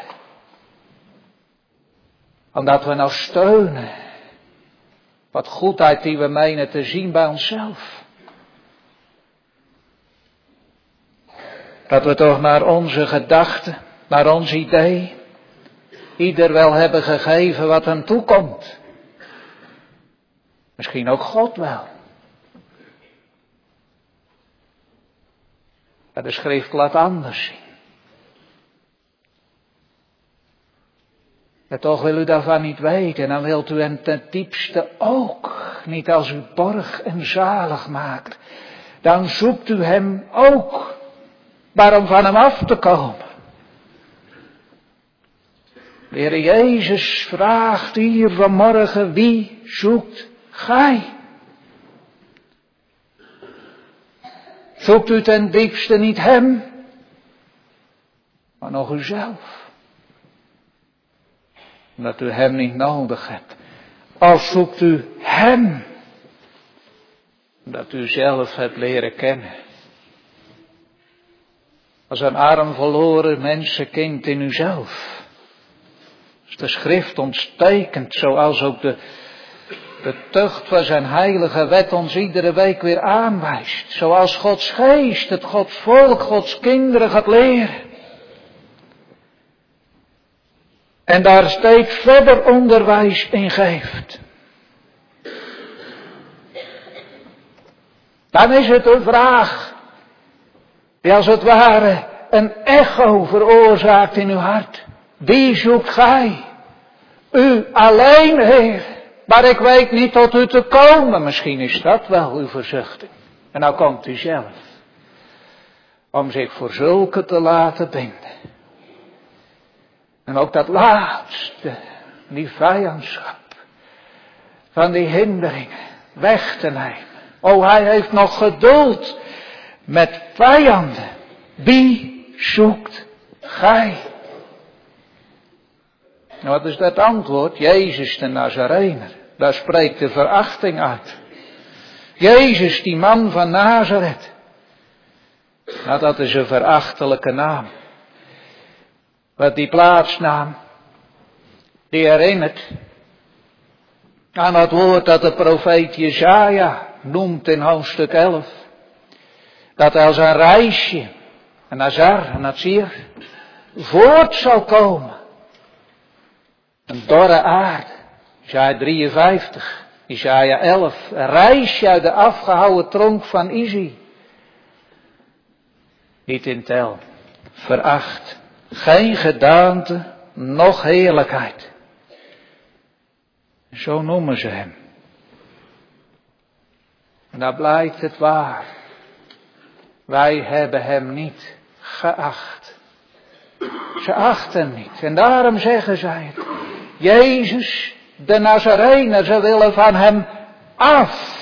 Omdat we nou steunen. Wat goedheid die we menen te zien bij onszelf. Dat we toch naar onze gedachten, naar ons idee, ieder wel hebben gegeven wat hem toekomt. Misschien ook God wel. Maar de schrift laat anders zien. En toch wil u daarvan niet weten. En dan wilt u hem ten diepste ook niet als uw borg en zaligmaker. Dan zoekt u hem ook. Waarom van hem af te komen? De Heer Jezus vraagt hier vanmorgen, wie zoekt gij? Zoekt u ten diepste niet hem, maar nog uzelf? Omdat u hem niet nodig hebt. Of zoekt u hem, omdat u zelf hebt leren kennen. Als een arm verloren mensenkind in uzelf. Is de schrift ontstekend, zoals ook de, de tucht van zijn heilige wet ons iedere week weer aanwijst. Zoals Gods geest, het Gods volk, Gods kinderen gaat leren. En daar steeds verder onderwijs in geeft. Dan is het een vraag die als het ware een echo veroorzaakt in uw hart. Wie zoekt gij? U alleen, Heer. Maar ik weet niet tot u te komen. Misschien is dat wel uw verzuchting. En nou komt u zelf. Om zich voor zulke te laten binden. En ook dat laatste, die vijandschap, van die hinderingen, weg te nemen. O, hij heeft nog geduld met vijanden. Wie zoekt gij? Nou, wat is dat antwoord? Jezus de Nazarener. Daar spreekt de verachting uit. Jezus, die man van Nazareth. Nou, dat is een verachtelijke naam. Wat die plaatsnaam, die herinnert aan dat woord dat de profeet Jesaja noemt in hoofdstuk elf. Dat als een reisje, een Nazar, een Nazir, voort zal komen. Een dorre aarde, Jesaja drieënvijftig, Jesaja elf, een reisje uit de afgehouwen tronk van Isi. Niet in tel, veracht. Geen gedaante, noch heerlijkheid. Zo noemen ze hem. En daar blijkt het waar. Wij hebben hem niet geacht. Ze achten hem niet. En daarom zeggen zij het. Jezus, de Nazarener, ze willen van hem af.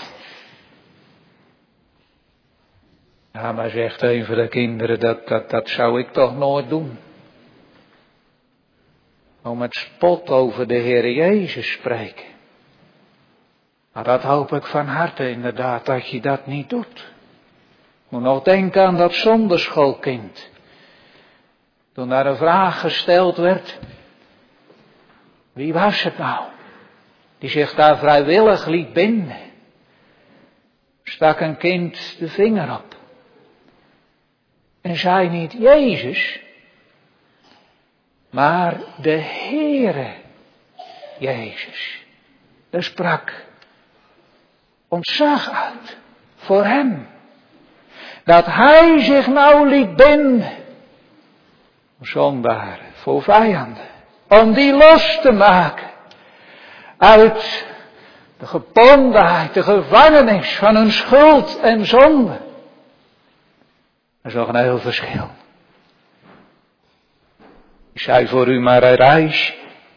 Ja, maar zegt een van de kinderen, dat, dat, dat zou ik toch nooit doen. Om met spot over de Heer Jezus spreken. Maar dat hoop ik van harte inderdaad, dat je dat niet doet. Ik moet nog denken aan dat zonderschoolkind. Toen daar een vraag gesteld werd. Wie was het nou? Die zich daar vrijwillig liet binden. Stak een kind de vinger op. En zei niet Jezus, maar de Heere Jezus. Er sprak ontzag uit voor hem. Dat hij zich nou liet binden. Voor zondaren, voor vijanden. Om die los te maken. Uit de gebondenheid, de gevangenis van hun schuld en zonde. Dat is nog een heel verschil. Ik zei voor u maar een reis.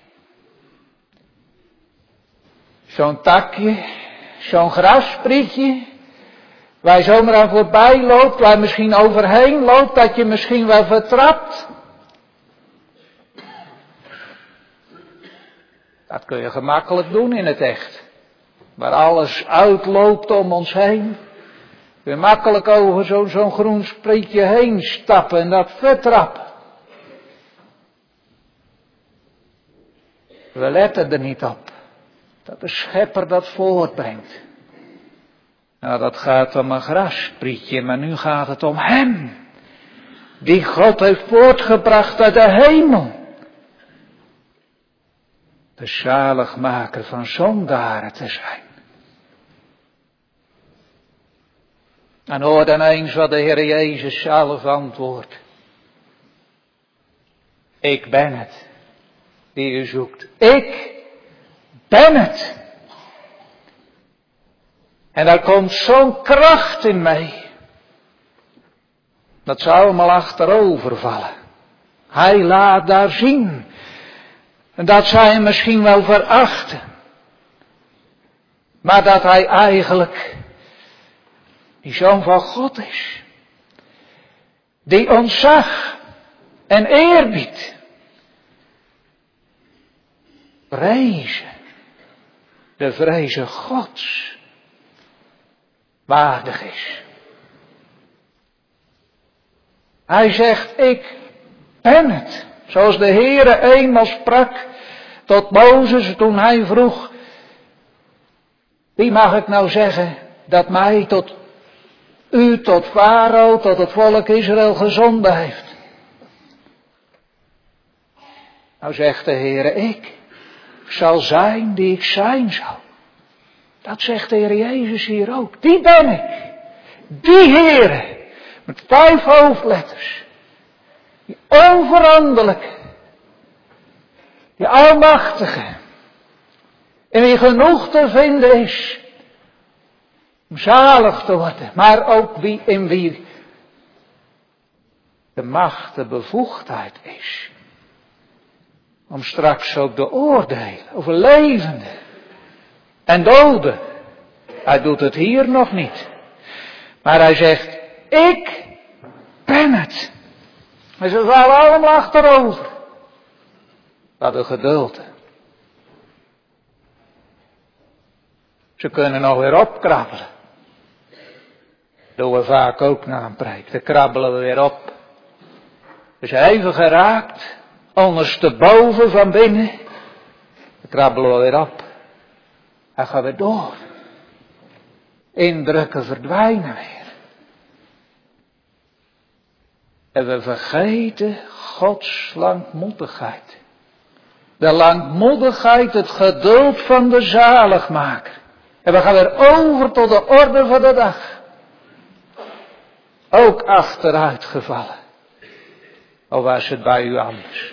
Zo'n takje, zo'n grassprietje. Waar je zomaar aan voorbij loopt, waar je misschien overheen loopt, dat je misschien wel vertrapt. Dat kun je gemakkelijk doen in het echt. Waar alles uitloopt om ons heen. Kun je makkelijk over zo'n zo'n groen sprietje heen stappen en dat vertrappen. We letten er niet op. Dat de schepper dat voortbrengt. Nou, dat gaat om een grassprietje, maar nu gaat het om hem. Die God heeft voortgebracht uit de hemel. de zaligmaker van zondaren te zijn. En hoor dan eens wat de Heer Jezus zelf antwoordt. Ik ben het die u zoekt. Ik ben het. En daar komt zo'n kracht in mij. Dat zou allemaal achterover vallen. Hij laat daar zien. En dat zij hem misschien wel verachten. Maar dat hij eigenlijk die Zoon van God is. Die ontzag en eerbied. Vrezen. De vrezen Gods. Waardig is. Hij zegt, ik ben het. Zoals de Heere eenmaal sprak tot Mozes toen hij vroeg, wie mag ik nou zeggen dat mij tot u, tot Farao, tot het volk Israël gezonden heeft? Nou zegt de Heere, ik zal zijn die ik zijn zal. Dat zegt de Heer Jezus hier ook. Die ben ik. Die Heere. Met vijf hoofdletters. Die onveranderlijke. Die almachtige. In wie genoeg te vinden is. Om zalig te worden. Maar ook wie, in wie de macht, de bevoegdheid is. Om straks ook de oordelen over levenden en doden. Hij doet het hier nog niet. Maar hij zegt, ik ben het. En ze vallen allemaal achterover. Wat een geduld. Ze kunnen nog weer opkrabbelen. Doen we vaak ook na een preek. Dan krabbelen we weer op. We zijn even geraakt. Ondersteboven van binnen. Dan krabbelen we weer op. Dan gaan we door. Indrukken verdwijnen weer. En we vergeten Gods langmoedigheid. De langmoedigheid, het geduld van de zaligmaker. En we gaan weer over tot de orde van de dag. Ook achteruit gevallen. Of was het bij u anders?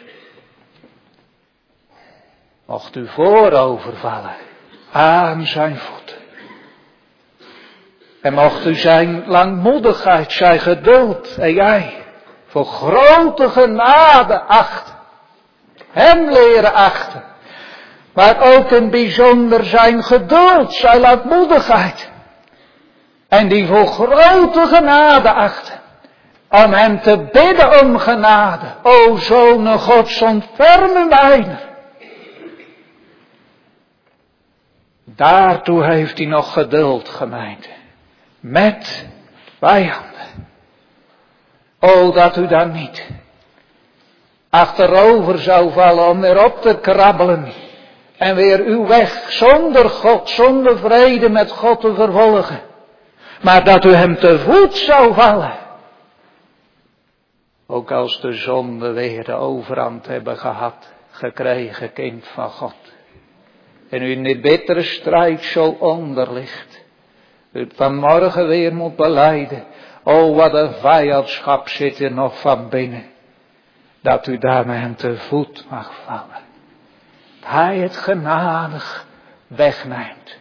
Mocht u voorovervallen aan zijn voeten. En mocht u zijn langmoedigheid, zijn geduld en jij voor grote genade achten. Hem leren achten. Maar ook in bijzonder zijn geduld, zijn langmoedigheid. En die voor grote genade achten. Om hem te bidden om genade. O Zoon Gods, ontferm mijner. Daartoe heeft hij nog geduld, gemeente. Met vijanden. O, dat u dan niet achterover zou vallen om weer op te krabbelen. En weer uw weg zonder God, zonder vrede met God te vervolgen. Maar dat u hem te voet zou vallen. Ook als de zonde weer de overhand hebben gehad, gekregen, kind van God. En u in dit bittere strijd zo onder ligt. U het vanmorgen weer moet belijden. O, wat een vijandschap zit er nog van binnen. Dat u daar met hem te voet mag vallen. Dat hij het genadig wegneemt.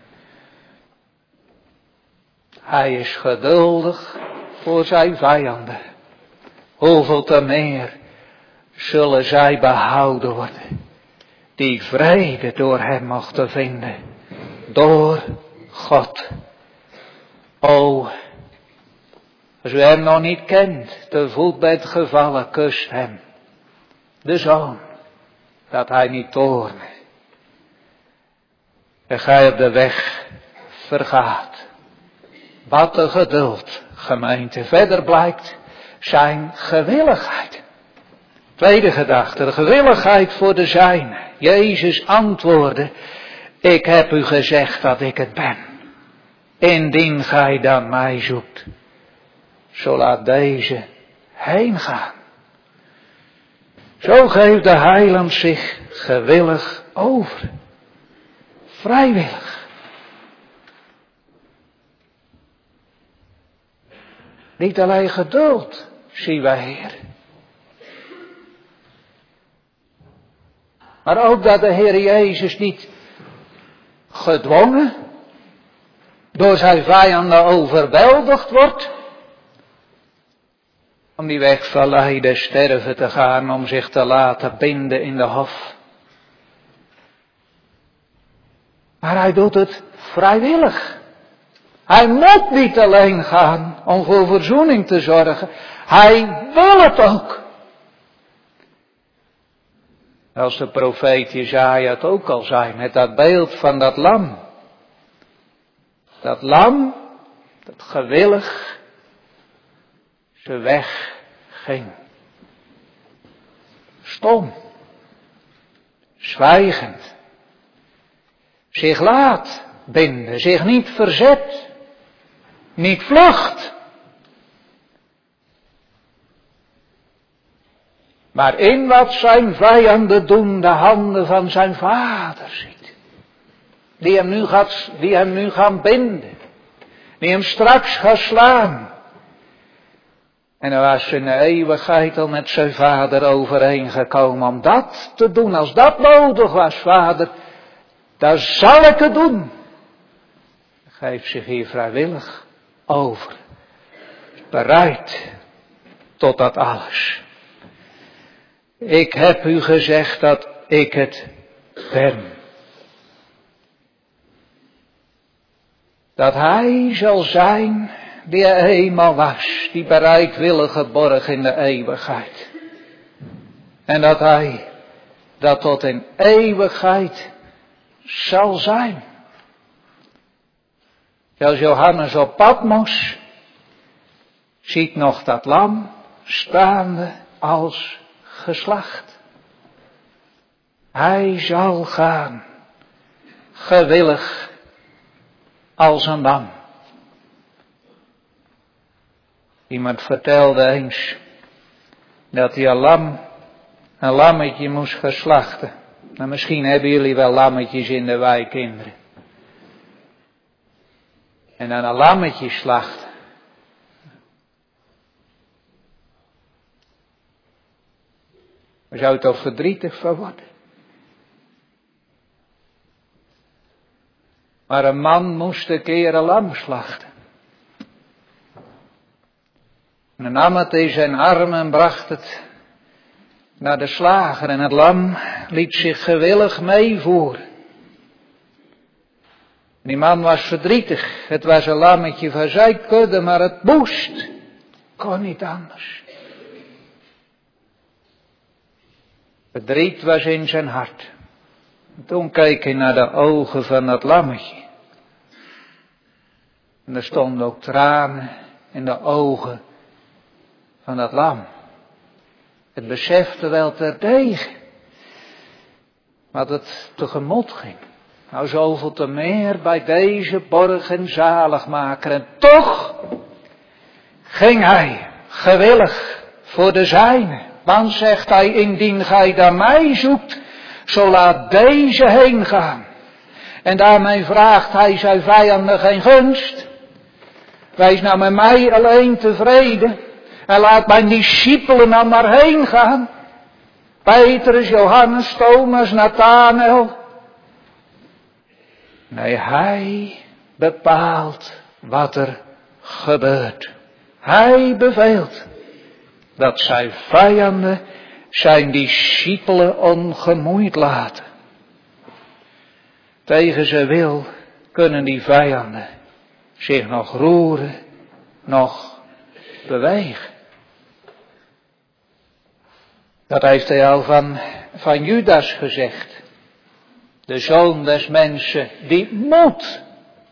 Hij is geduldig voor zijn vijanden. Hoeveel te meer zullen zij behouden worden. Die vrede door hem mochten vinden. Door God. O, als u hem nog niet kent, te voet bent gevallen, kust hem. De Zoon, dat hij niet toorne. En gij op de weg vergaat. Wat een geduld, gemeente. Verder blijkt zijn gewilligheid. Tweede gedachte, de gewilligheid voor de zijne. Jezus antwoordde, ik heb u gezegd dat ik het ben. Indien gij dan mij zoekt, zo laat deze heen gaan. Zo geeft de heiland zich gewillig over. Vrijwillig. Niet alleen geduld, zien wij hier. Maar ook dat de Heer Jezus niet gedwongen, door zijn vijanden overweldigd wordt, om die weg verleiden sterven te gaan, om zich te laten binden in de hof. Maar hij doet het vrijwillig. Hij moet niet alleen gaan om voor verzoening te zorgen. Hij wil het ook. Als de profeet Jesaja het ook al zei, met dat beeld van dat lam. Dat lam, dat gewillig zijn weg ging. Stom. Zwijgend. Zich laat binden, zich niet verzet. Niet vlucht. Maar in wat zijn vijanden doen, de handen van zijn vader ziet. Die hem nu, gaat, die hem nu gaan binden. Die hem straks gaat slaan. En hij was in de eeuwigheid al met zijn vader overeengekomen om dat te doen. Als dat nodig was, vader, dan zal ik het doen. Hij geeft zich hier vrijwillig over. Bereid tot dat alles. Ik heb u gezegd dat ik het ben. Dat hij zal zijn die er eenmaal was, die bereidwillige borg in de eeuwigheid. En dat hij dat tot in eeuwigheid zal zijn. Zoals Johannes op Patmos ziet nog dat lam staande als geslacht. Hij zal gaan, gewillig als een lam. Iemand vertelde eens dat hij een lam, een lammetje moest geslachten. Nou, misschien hebben jullie wel lammetjes in de wei, kinderen. En dan een lammetje slachten. Daar zou het toch verdrietig van worden. Maar een man moest een keer een lam slachten. En hij nam het in zijn armen en bracht het naar de slager. En het lam liet zich gewillig meevoeren. Die man was verdrietig. Het was een lammetje van zijn kudde, maar het moest. Kon niet anders. Verdriet was in zijn hart. En toen keek hij naar de ogen van dat lammetje. En er stonden ook tranen in de ogen van dat lam. Het besefte wel terdege wat het tegemoet ging. Nou, zoveel te meer bij deze borg en zaligmaker. En toch ging hij gewillig voor de zijne. Want zegt hij, indien gij naar mij zoekt, zo laat deze heen gaan. En daarmee vraagt hij zijn vijanden geen gunst. Wees nou met mij alleen tevreden. En laat mijn discipelen nou maar heen gaan. Petrus, Johannes, Thomas, Nathanael. Nee, hij bepaalt wat er gebeurt. Hij beveelt dat zijn vijanden zijn discipelen ongemoeid laten. Tegen zijn wil kunnen die vijanden zich nog roeren, nog bewegen. Dat heeft hij al van, van Judas gezegd. De zoon des mensen, die moet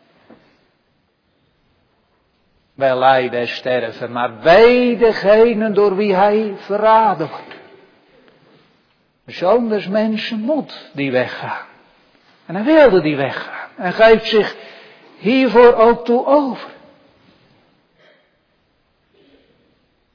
wel lijden en sterven, maar wee degene door wie hij verraden wordt. De zoon des mensen moet die weggaan. En hij wilde die weggaan. En geeft zich hiervoor ook toe over.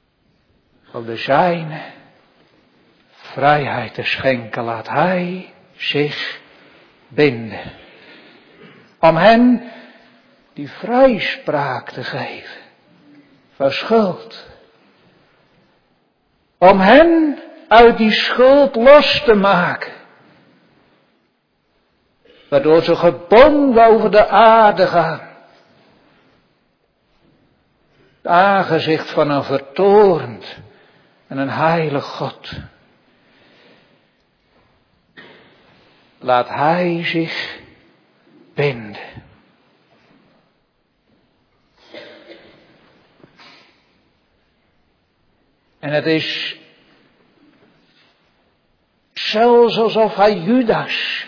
Om de zijne vrijheid te schenken laat hij zich binden. Om hen die vrijspraak te geven van schuld. Om hen uit die schuld los te maken. Waardoor ze gebonden over de aarde gaan. Het aangezicht van een vertoornd en een heilig God. Laat Hij zich binden. En het is zelfs alsof Hij Judas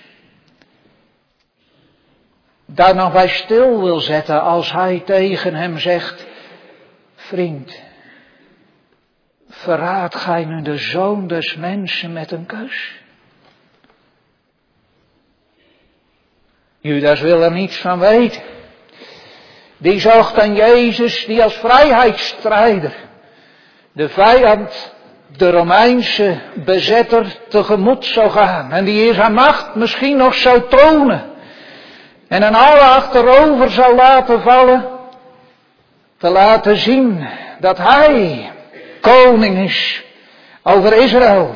daar nog bij stil wil zetten als Hij tegen hem zegt: vriend, verraadt gij nu de Zoon des Mensen met een kus? Judas wil er niets van weten. Die zocht aan Jezus die als vrijheidsstrijder de vijand, de Romeinse bezetter, tegemoet zou gaan. En die zijn macht misschien nog zou tonen. En een alle achterover zou laten vallen. Te laten zien dat Hij koning is over Israël.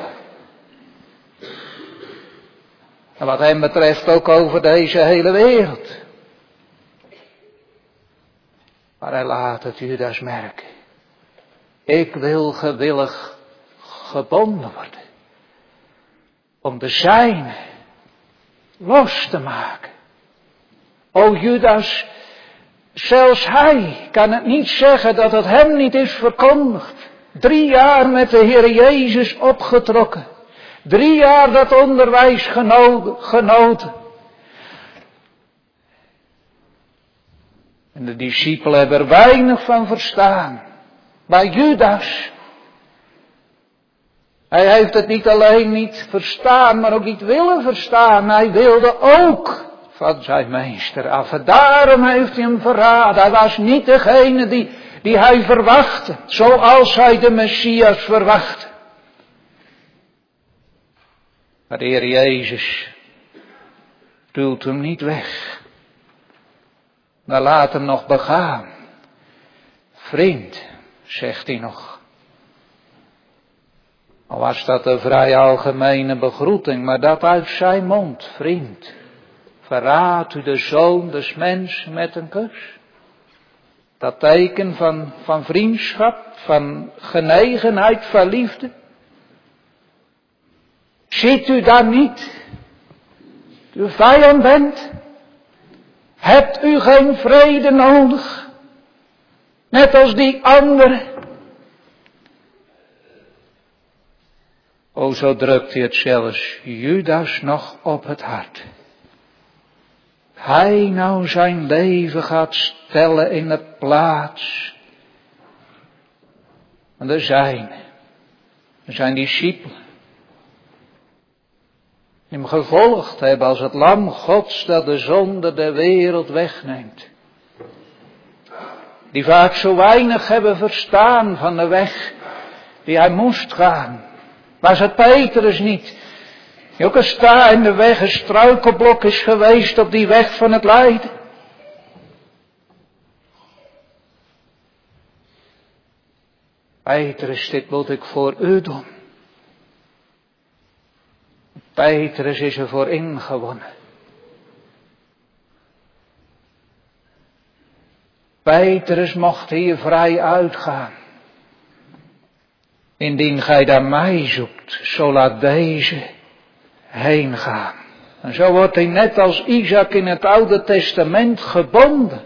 En wat hem betreft ook over deze hele wereld. Maar hij laat het Judas merken. Ik wil gewillig gebonden worden. Om de zijne los te maken. O Judas, zelfs hij kan het niet zeggen dat het hem niet is verkondigd. Drie jaar met de Heer Jezus opgetrokken. Drie jaar dat onderwijs genoten. En de discipelen hebben er weinig van verstaan. Maar Judas, hij heeft het niet alleen niet verstaan, maar ook niet willen verstaan. Hij wilde ook van zijn meester af. En daarom heeft hij hem verraden. Hij was niet degene die, die hij verwachtte, zoals hij de Messias verwachtte. Maar de Heer Jezus duwt hem niet weg. Maar laat hem nog begaan. Vriend, zegt hij nog. Al was dat een vrij algemene begroeting, maar dat uit zijn mond, vriend. Verraadt u de Zoon des Mensen met een kus? Dat teken van, van vriendschap, van genegenheid, van liefde. Ziet u daar niet? U vijand bent? Hebt u geen vrede nodig? Net als die anderen. O, zo drukt hij het zelfs Judas nog op het hart. Hij nou zijn leven gaat stellen in de plaats van de zijne, zijn discipelen. Die hem gevolgd hebben als het lam Gods dat de zonde der wereld wegneemt. Die vaak zo weinig hebben verstaan van de weg die hij moest gaan. Was het Petrus niet, die ook een sta in de weg, een struikelblok is geweest op die weg van het lijden. Petrus, dit moet ik voor u doen. Petrus is er voor ingewonnen. Petrus mocht hier vrij uitgaan. Indien gij daar mij zoekt, zo laat deze heen gaan. En zo wordt hij net als Isaac in het Oude Testament gebonden.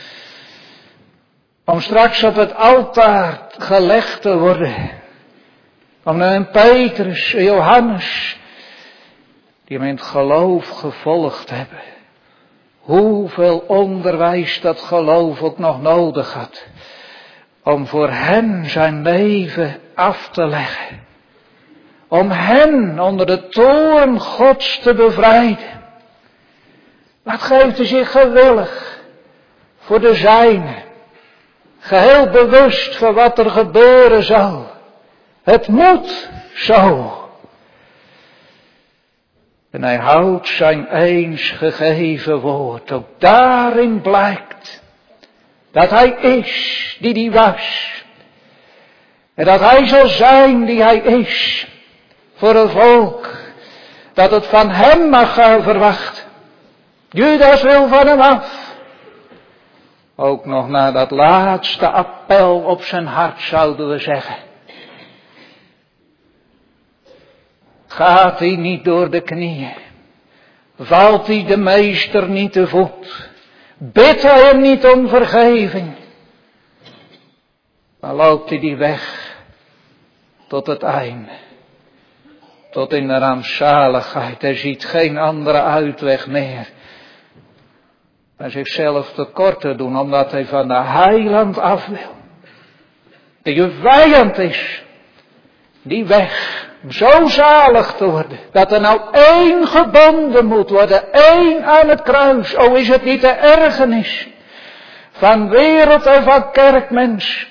Om straks op het altaar gelegd te worden. Om een Petrus, een Johannes, die hem in het geloof gevolgd hebben. Hoeveel onderwijs dat geloof ook nog nodig had. Om voor hen zijn leven af te leggen. Om hen onder de toorn Gods te bevrijden. Wat geeft hij zich gewillig voor de zijne. Geheel bewust van wat er gebeuren zal. Het moet zo. En hij houdt zijn eens gegeven woord. Ook daarin blijkt dat hij is die die was. En dat hij zal zijn die hij is. Voor een volk dat het van hem mag gaan verwachten. Judas wil van hem af. Ook nog na dat laatste appel op zijn hart zouden we zeggen. Gaat hij niet door de knieën? Valt hij de meester niet te voet? Bidt hij hem niet om vergeving? Maar loopt hij die weg tot het einde? Tot in de rampzaligheid. Hij ziet geen andere uitweg meer. Maar zichzelf tekort te doen omdat hij van de heiland af wil. Die een vijand is. Die weg. Om zo zalig te worden. Dat er nou één gebonden moet worden. Één aan het kruis. O is het niet de ergernis. Van wereld en van kerkmens.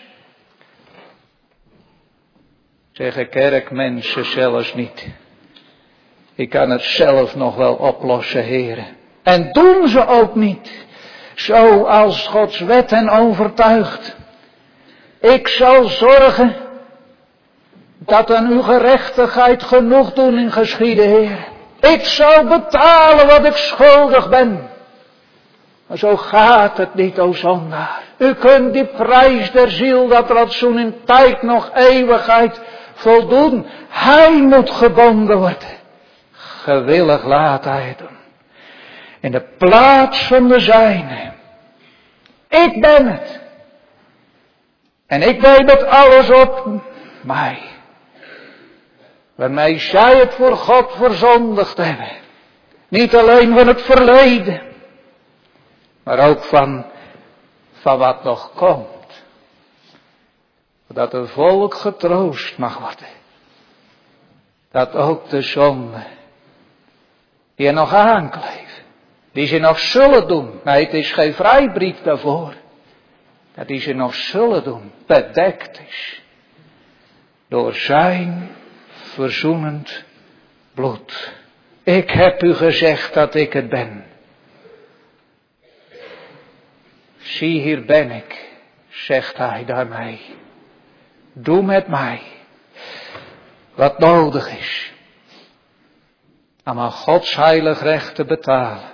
Zeggen kerkmensen zelfs niet. Ik kan het zelf nog wel oplossen, heren. En doen ze ook niet. Zoals Gods wet hen overtuigt. Ik zal zorgen dat aan uw gerechtigheid genoegdoening geschiede, Heer. Ik zal betalen wat ik schuldig ben. Maar zo gaat het niet, o zondaar. U kunt die prijs der ziel, dat ratsoen in tijd nog eeuwigheid voldoen. Hij moet gebonden worden. Gewillig laat hij het doen. In de plaats van de zijne. Ik ben het. En ik neem het alles op mij. Waarmee zij het voor God verzondigd hebben. Niet alleen van het verleden. Maar ook van, van wat nog komt. Dat het volk getroost mag worden. Dat ook de zonde die er nog aankleven. Die ze nog zullen doen. Nee, het is geen vrijbrief daarvoor. Dat die ze nog zullen doen. Bedekt is. Door zijn verzoenend bloed. Ik heb u gezegd dat ik het ben. Zie, hier ben ik, zegt hij daarmee. Doe met mij wat nodig is. Om aan Gods heilig recht te betalen.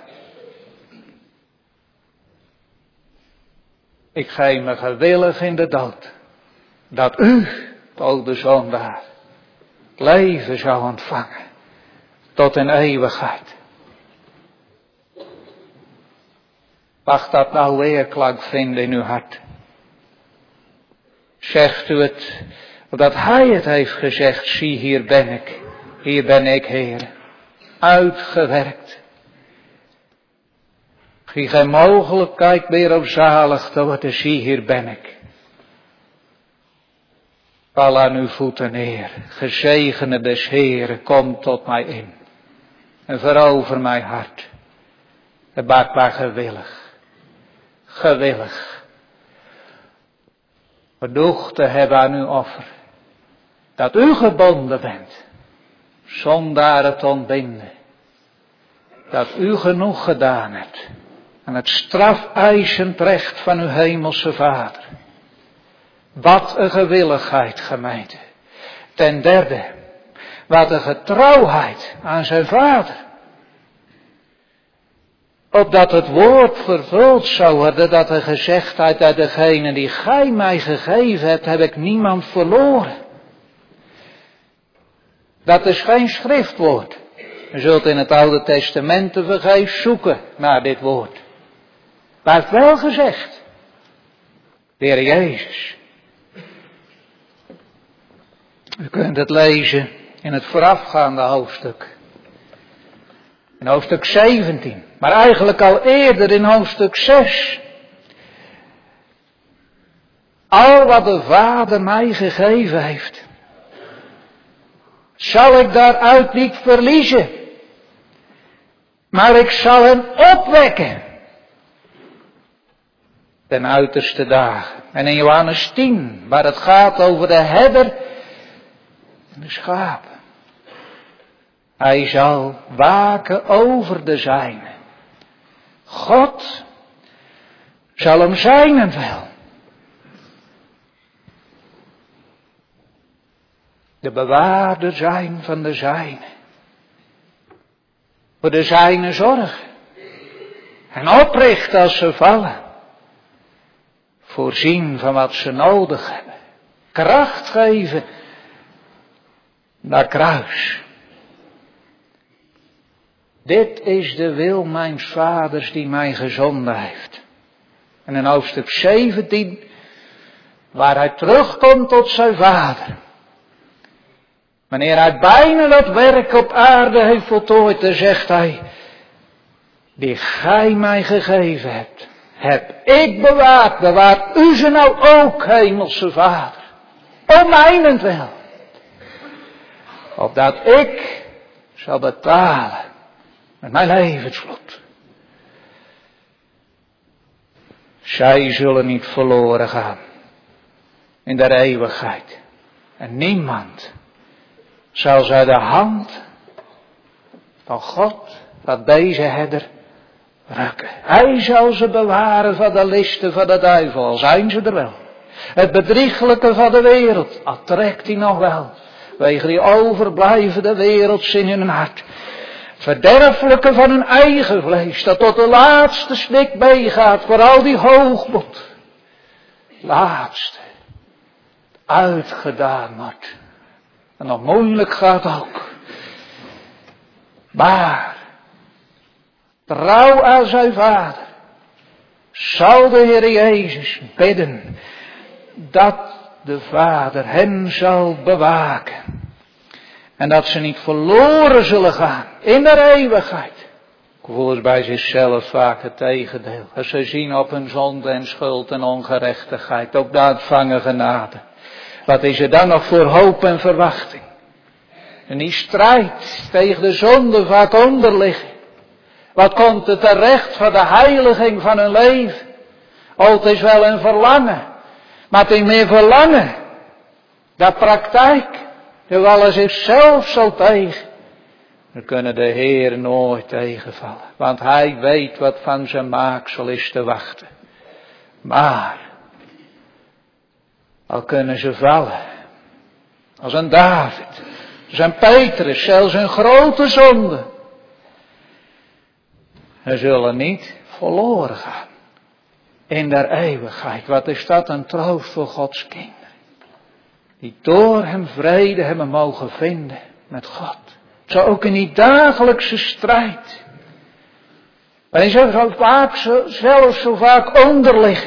Ik geef me gewillig in de dood. Dat u, o de zondaar, leven zou ontvangen. Tot in eeuwigheid. Mag dat nou weerklank vinden in uw hart? Zegt u het, omdat hij het heeft gezegd, zie hier ben ik, hier ben ik Heer, uitgewerkt. Zie geen mogelijkheid meer op zalig te worden, zie hier ben ik. Val aan uw voeten neer, gezegende des Heeren, kom tot mij in. En verover mijn hart, en maak maar gewillig. Gewillig. Genoeg te hebben aan uw offer. Dat u gebonden bent. Zonder het ontbinden. Dat u genoeg gedaan hebt. Aan het strafeisend recht van uw hemelse Vader. Wat een gewilligheid, gemeente. Ten derde. Wat een getrouwheid aan zijn Vader. Opdat het woord vervuld zou worden dat er gezegd uit dat degene die gij mij gegeven hebt, heb ik niemand verloren. Dat is geen schriftwoord. Je zult in het Oude Testament te vergeefs zoeken naar dit woord. Maar het wel gezegd. De Heer Jezus. U kunt het lezen in het voorafgaande hoofdstuk. In hoofdstuk zeventien. Maar eigenlijk al eerder in hoofdstuk zes. Al wat de Vader mij gegeven heeft. Zal ik daaruit niet verliezen. Maar ik zal hem opwekken. Ten uiterste dagen. En in Johannes tien. Waar het gaat over de herder. En de schapen. Hij zal waken over de zijnen. God zal hem zijnentwil. De bewaarder zijn van de zijnen. Voor de zijnen zorgen. En oprichten als ze vallen. Voorzien van wat ze nodig hebben. Kracht geven naar kruis. Dit is de wil mijns vaders die mij gezonden heeft. En in hoofdstuk zeventien, waar hij terugkomt tot zijn vader. Wanneer hij bijna dat werk op aarde heeft voltooid, dan zegt hij, die gij mij gegeven hebt, heb ik bewaard, bewaart u ze nou ook, hemelse vader. Om mijnentwil. Opdat ik zal betalen met mijn levensvloed. Zij zullen niet verloren gaan in de eeuwigheid. En niemand zal zij de hand van God, van deze herder, rukken. Hij zal ze bewaren van de listen van de duivel, al zijn ze er wel. Het bedrieglijke van de wereld, al trekt hij nog wel. Wegen die overblijvende wereldzin in hun hart. Het verderfelijke van hun eigen vlees, dat tot de laatste snik meegaat voor al die hoogmoed. Laatste, uitgedaan wordt. En nog moeilijk gaat ook. Maar, trouw aan zijn vader, zal de Heer Jezus bidden dat de Vader hen zal bewaken. En dat ze niet verloren zullen gaan in de eeuwigheid. Gevoelens bij zichzelf vaak het tegendeel. Als ze zien op hun zonde en schuld en ongerechtigheid, ook daar ontvangen genade. Wat is er dan nog voor hoop en verwachting? En die strijd tegen de zonde vaak onderliggen. Wat komt er terecht van de heiliging van hun leven? Oh, het is wel een verlangen. Maar het is meer verlangen. Dat praktijk. Terwijl hij zichzelf zal tegen. Dan kunnen de Heer nooit tegenvallen. Want hij weet wat van zijn maaksel is te wachten. Maar. Al kunnen ze vallen. Als een David. Als een Petrus. Zelfs een grote zonde. Ze zullen niet verloren gaan. In der eeuwigheid. Wat is dat een troost voor Gods kinderen. Die door hem vrede hebben mogen vinden met God. Zo ook in die dagelijkse strijd. Waarin ze zo vaak, zo, zelfs zo vaak onderliggen.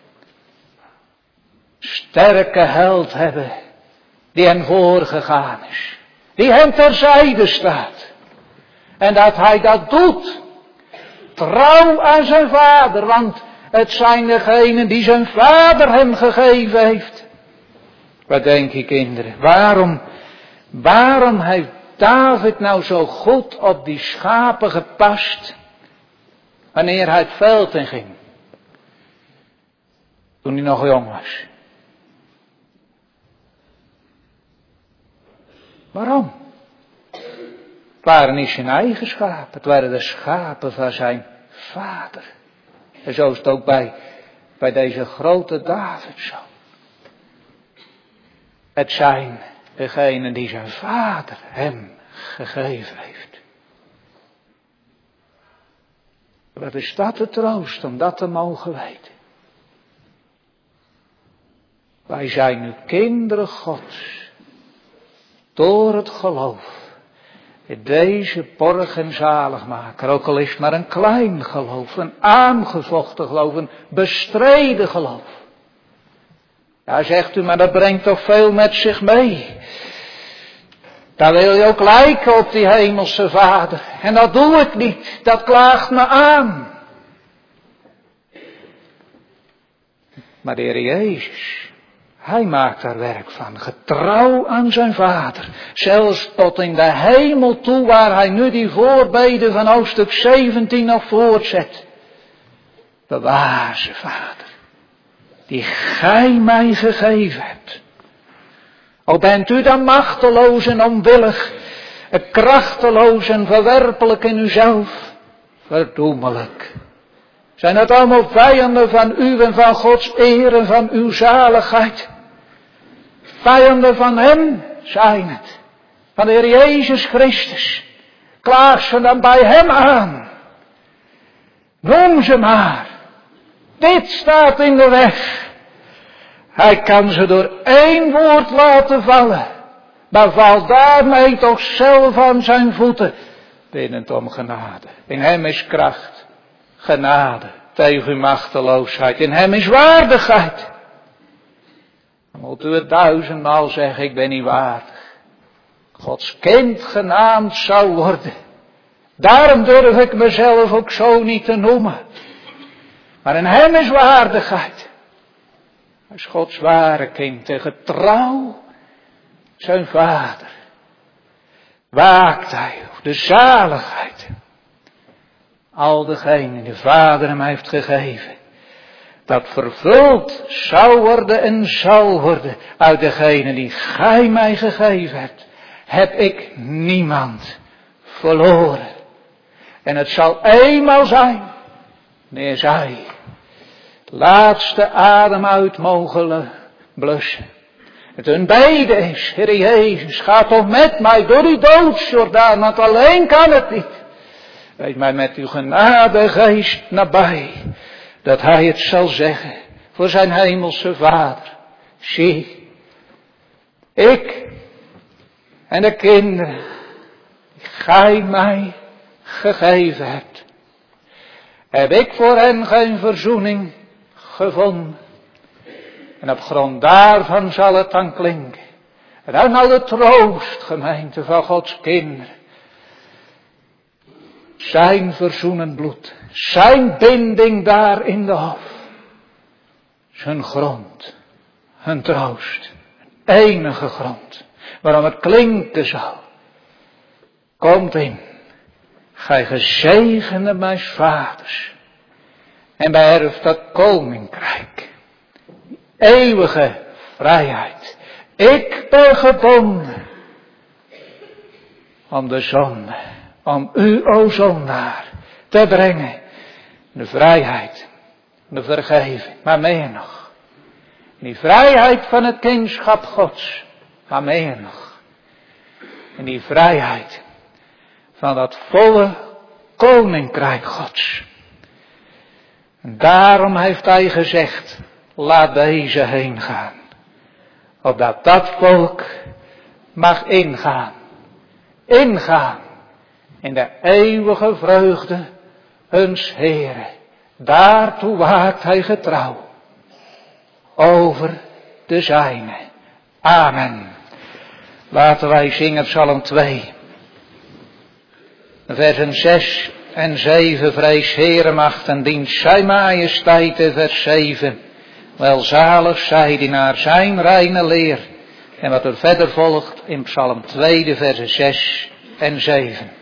Sterke held hebben. Die hen voorgegaan is. Die hen terzijde staat. En dat hij dat doet. Trouw aan zijn vader. Want het zijn degenen die zijn vader hem gegeven heeft. Wat denk je kinderen? Waarom, waarom heeft David nou zo goed op die schapen gepast? Wanneer hij het veld in ging. Toen hij nog jong was. Waarom? Het waren niet zijn eigen schapen. Het waren de schapen van zijn vader. En zo is het ook bij, bij deze grote David zo. Het zijn degenen die zijn vader hem gegeven heeft. Wat is dat de troost om dat te mogen weten? Wij zijn nu kinderen Gods. Door het geloof. In deze borg en zaligmaker. Ook al is het maar een klein geloof. Een aangevochten geloof. Een bestreden geloof. Ja, zegt u, maar dat brengt toch veel met zich mee. Daar wil je ook lijken op die hemelse vader. En dat doe ik niet. Dat klaagt me aan. Maar de Heer Jezus, hij maakt daar werk van. Getrouw aan zijn vader. Zelfs tot in de hemel toe, waar hij nu die voorbeden van hoofdstuk zeventien nog voortzet. Bewaar ze, vader. Die gij mij gegeven hebt. Al bent u dan machteloos en onwillig. krachteloos en verwerpelijk in uzelf, verdoemelijk. Zijn het allemaal vijanden van u en van Gods eer en van uw zaligheid? Vijanden van hem zijn het. Van de Heer Jezus Christus. Klaag ze dan bij hem aan. Noem ze maar. Dit staat in de weg. Hij kan ze door één woord laten vallen. Maar val daarmee toch zelf aan zijn voeten. Binnend om genade. In hem is kracht. Genade. Tegen uw machteloosheid. In hem is waardigheid. Dan moet u het duizendmaal zeggen, ik ben niet waardig. Gods kind genaamd zou worden. Daarom durf ik mezelf ook zo niet te noemen. Maar in hem is waardigheid. Hij is Gods ware kind en getrouw zijn vader. Waakt hij over de zaligheid. Al degene die de vader hem heeft gegeven. Dat vervuld zou worden en zal worden uit degene die gij mij gegeven hebt. Heb ik niemand verloren. En het zal eenmaal zijn, wanneer zij laatste adem uit mogen blussen. Het hun bede is, Heer Jezus, ga toch met mij door die doodsjordaan, want alleen kan het niet. Wees mij met uw genadegeest nabij, dat hij het zal zeggen voor zijn hemelse Vader. Zie, ik en de kinderen die gij mij gegeven hebt, heb ik voor hen geen verzoening gevonden. En op grond daarvan zal het dan klinken. En dan nou de troost, gemeente van Gods kinderen. Zijn verzoenend bloed, zijn binding daar in de hof. Zijn grond, hun troost, enige grond, waarom het klinken zal. Komt in, gij gezegende mijns vaders, en beërft dat koninkrijk. Eeuwige vrijheid. Ik ben gebonden om de zonde, om u, o zondaar, te brengen. De vrijheid, de vergeving, maar meer nog. Die vrijheid van het kindschap Gods, maar meer nog. En die vrijheid van dat volle koninkrijk Gods. En daarom heeft hij gezegd, laat deze heen gaan. Opdat dat volk mag ingaan. Ingaan in de eeuwige vreugde huns Heere. Daartoe waakt hij getrouw. Over de zijne. Amen. Laten wij zingen Psalm twee. Versen zes en zeven. Vrees Heere macht en dienst zijn majesteit. Vers zeven. Welzalig zij die naar zijn reine leer. En wat er verder volgt in Psalm twee, de versen zes en zeven.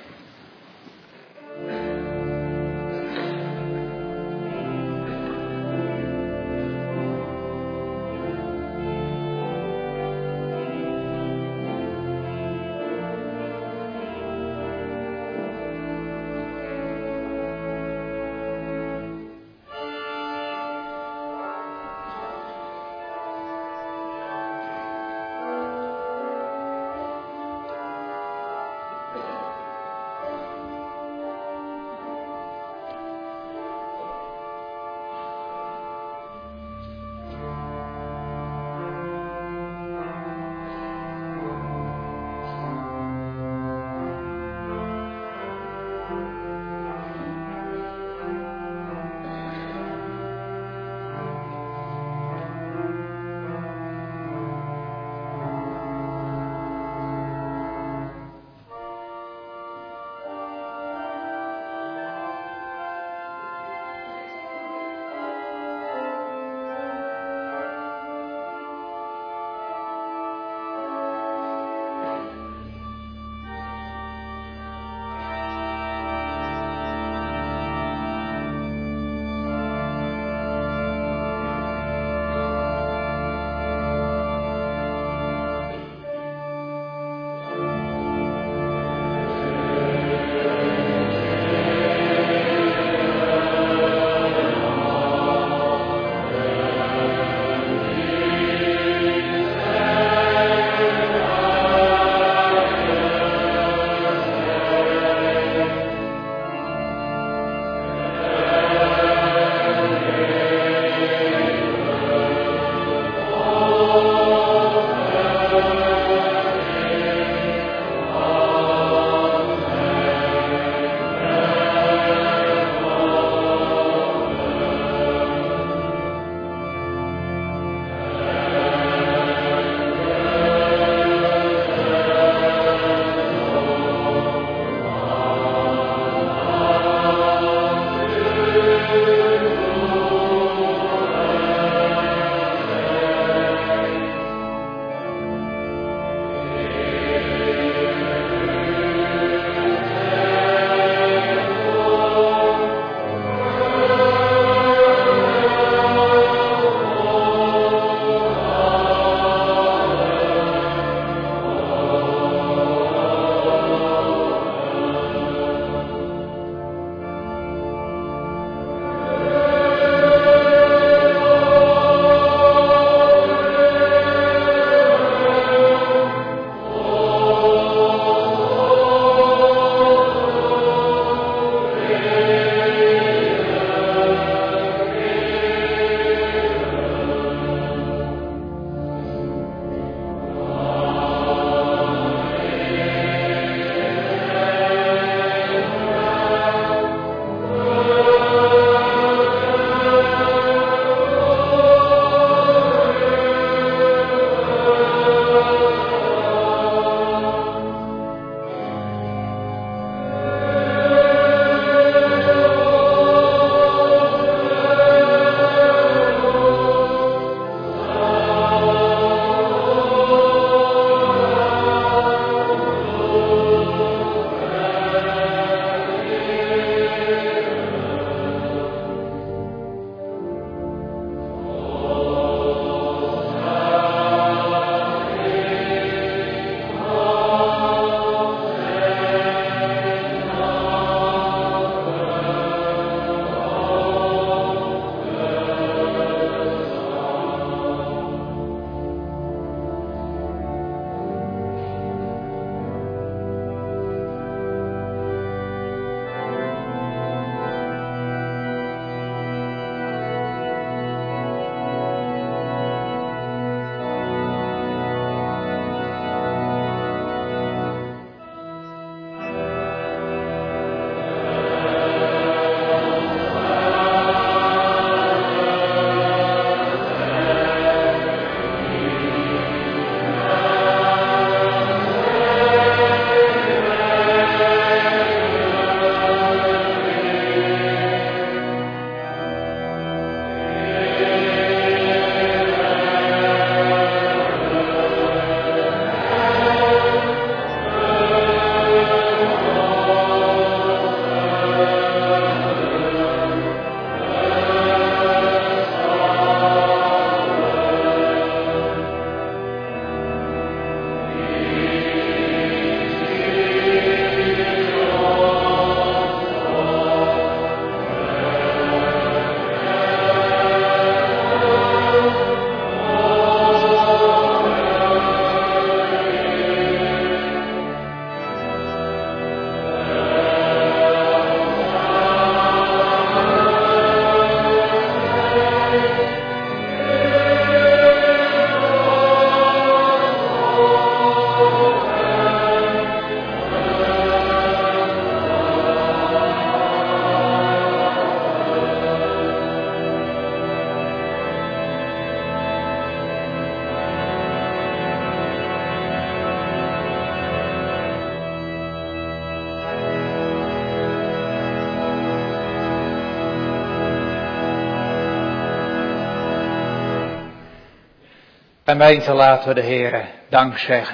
Gemeente, laten we de Heere dank zeggen.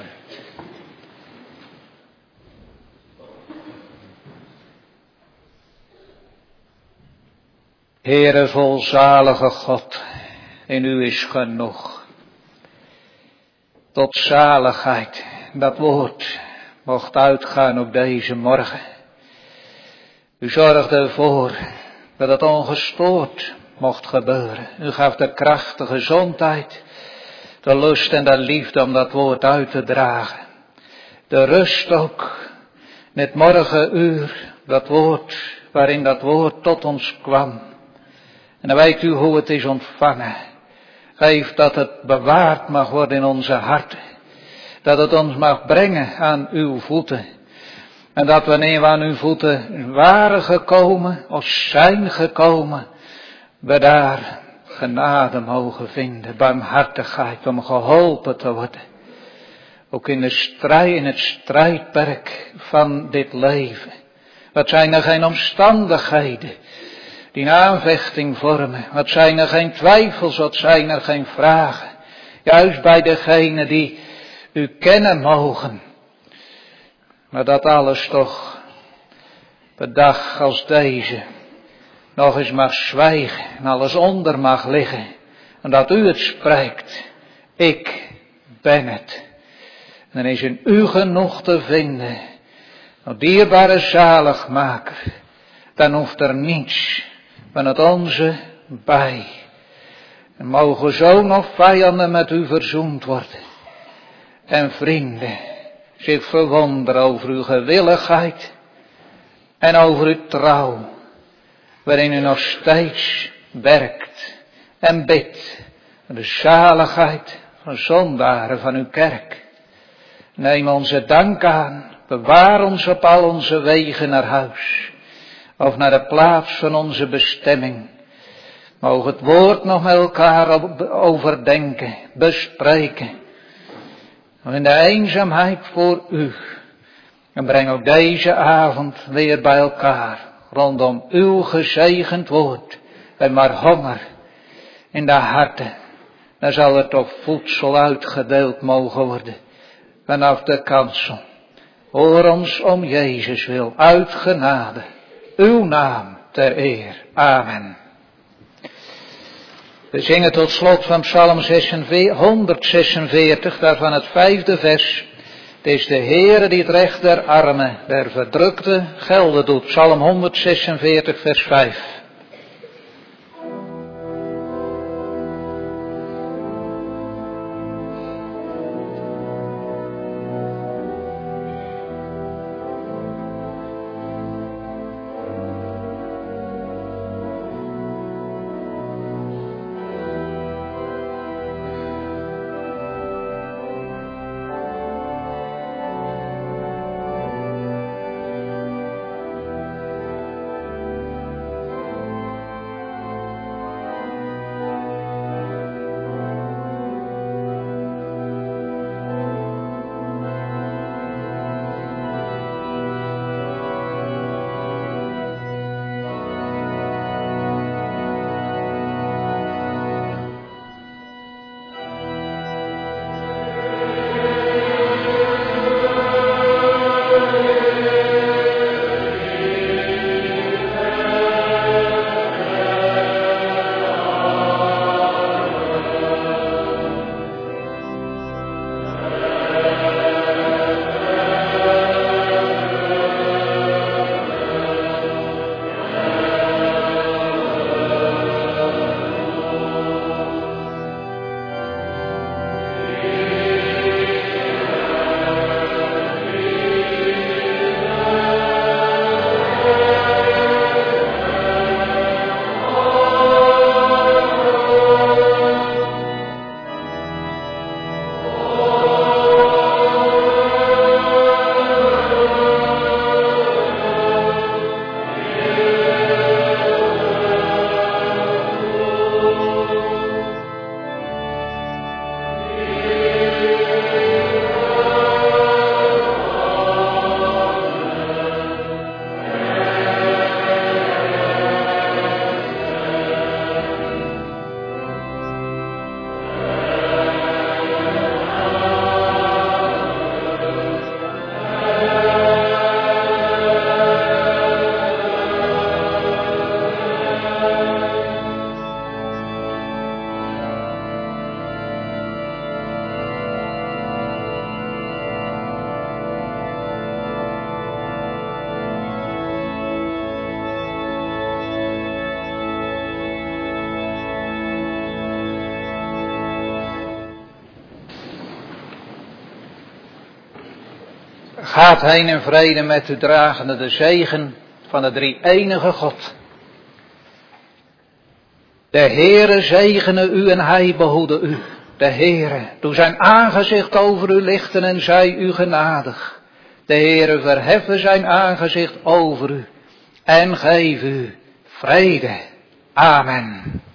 Heere volzalige God, in u is genoeg. Tot zaligheid, dat woord mocht uitgaan op deze morgen. U zorgde ervoor dat het ongestoord mocht gebeuren. U gaf de kracht, de gezondheid, de lust en de liefde om dat woord uit te dragen. De rust ook, in het morgenuur, dat woord, waarin dat woord tot ons kwam. En dan weet u hoe het is ontvangen. Geef dat het bewaard mag worden in onze harten. Dat het ons mag brengen aan uw voeten. En dat wanneer we aan uw voeten waren gekomen, of zijn gekomen, we daar genade mogen vinden, barmhartigheid om geholpen te worden. Ook in de strijd, in het strijdperk van dit leven. Wat zijn er geen omstandigheden die een aanvechting vormen? Wat zijn er geen twijfels, wat zijn er geen vragen? Juist bij degenen die u kennen mogen. Maar dat alles toch, op een dag als deze, nog eens mag zwijgen en alles onder mag liggen. En dat u het spreekt. Ik ben het. En dan is in u genoeg te vinden. O dierbare zaligmaker. Dan hoeft er niets van het onze bij. En mogen zoon of vijanden met u verzoend worden. En vrienden zich verwonderen over uw gewilligheid. En over uw trouw. Waarin u nog steeds werkt en bidt. De zaligheid van zondaren van uw kerk. Neem onze dank aan. Bewaar ons op al onze wegen naar huis. Of naar de plaats van onze bestemming. Mogen het woord nog met elkaar overdenken, bespreken. In de eenzaamheid voor u. En breng ook deze avond weer bij elkaar. Rondom uw gezegend woord. En maar honger in de harten. Dan zal er toch voedsel uitgedeeld mogen worden. Vanaf de kansel. Hoor ons om Jezus wil. Uit genade. Uw naam ter eer. Amen. We zingen tot slot van Psalm honderdzesenveertig, daarvan het vijfde vers. Het is de Heere die het recht der armen, der verdrukte, gelden doet. Psalm honderdzesenveertig, vers vijf. Gaat heen in vrede met u, dragende de zegen van de drie-enige God. De Heere zegene u en hij behoede u. De Heere doe zijn aangezicht over u lichten en zij u genadig. De Heere verheffen zijn aangezicht over u en geef u vrede. Amen.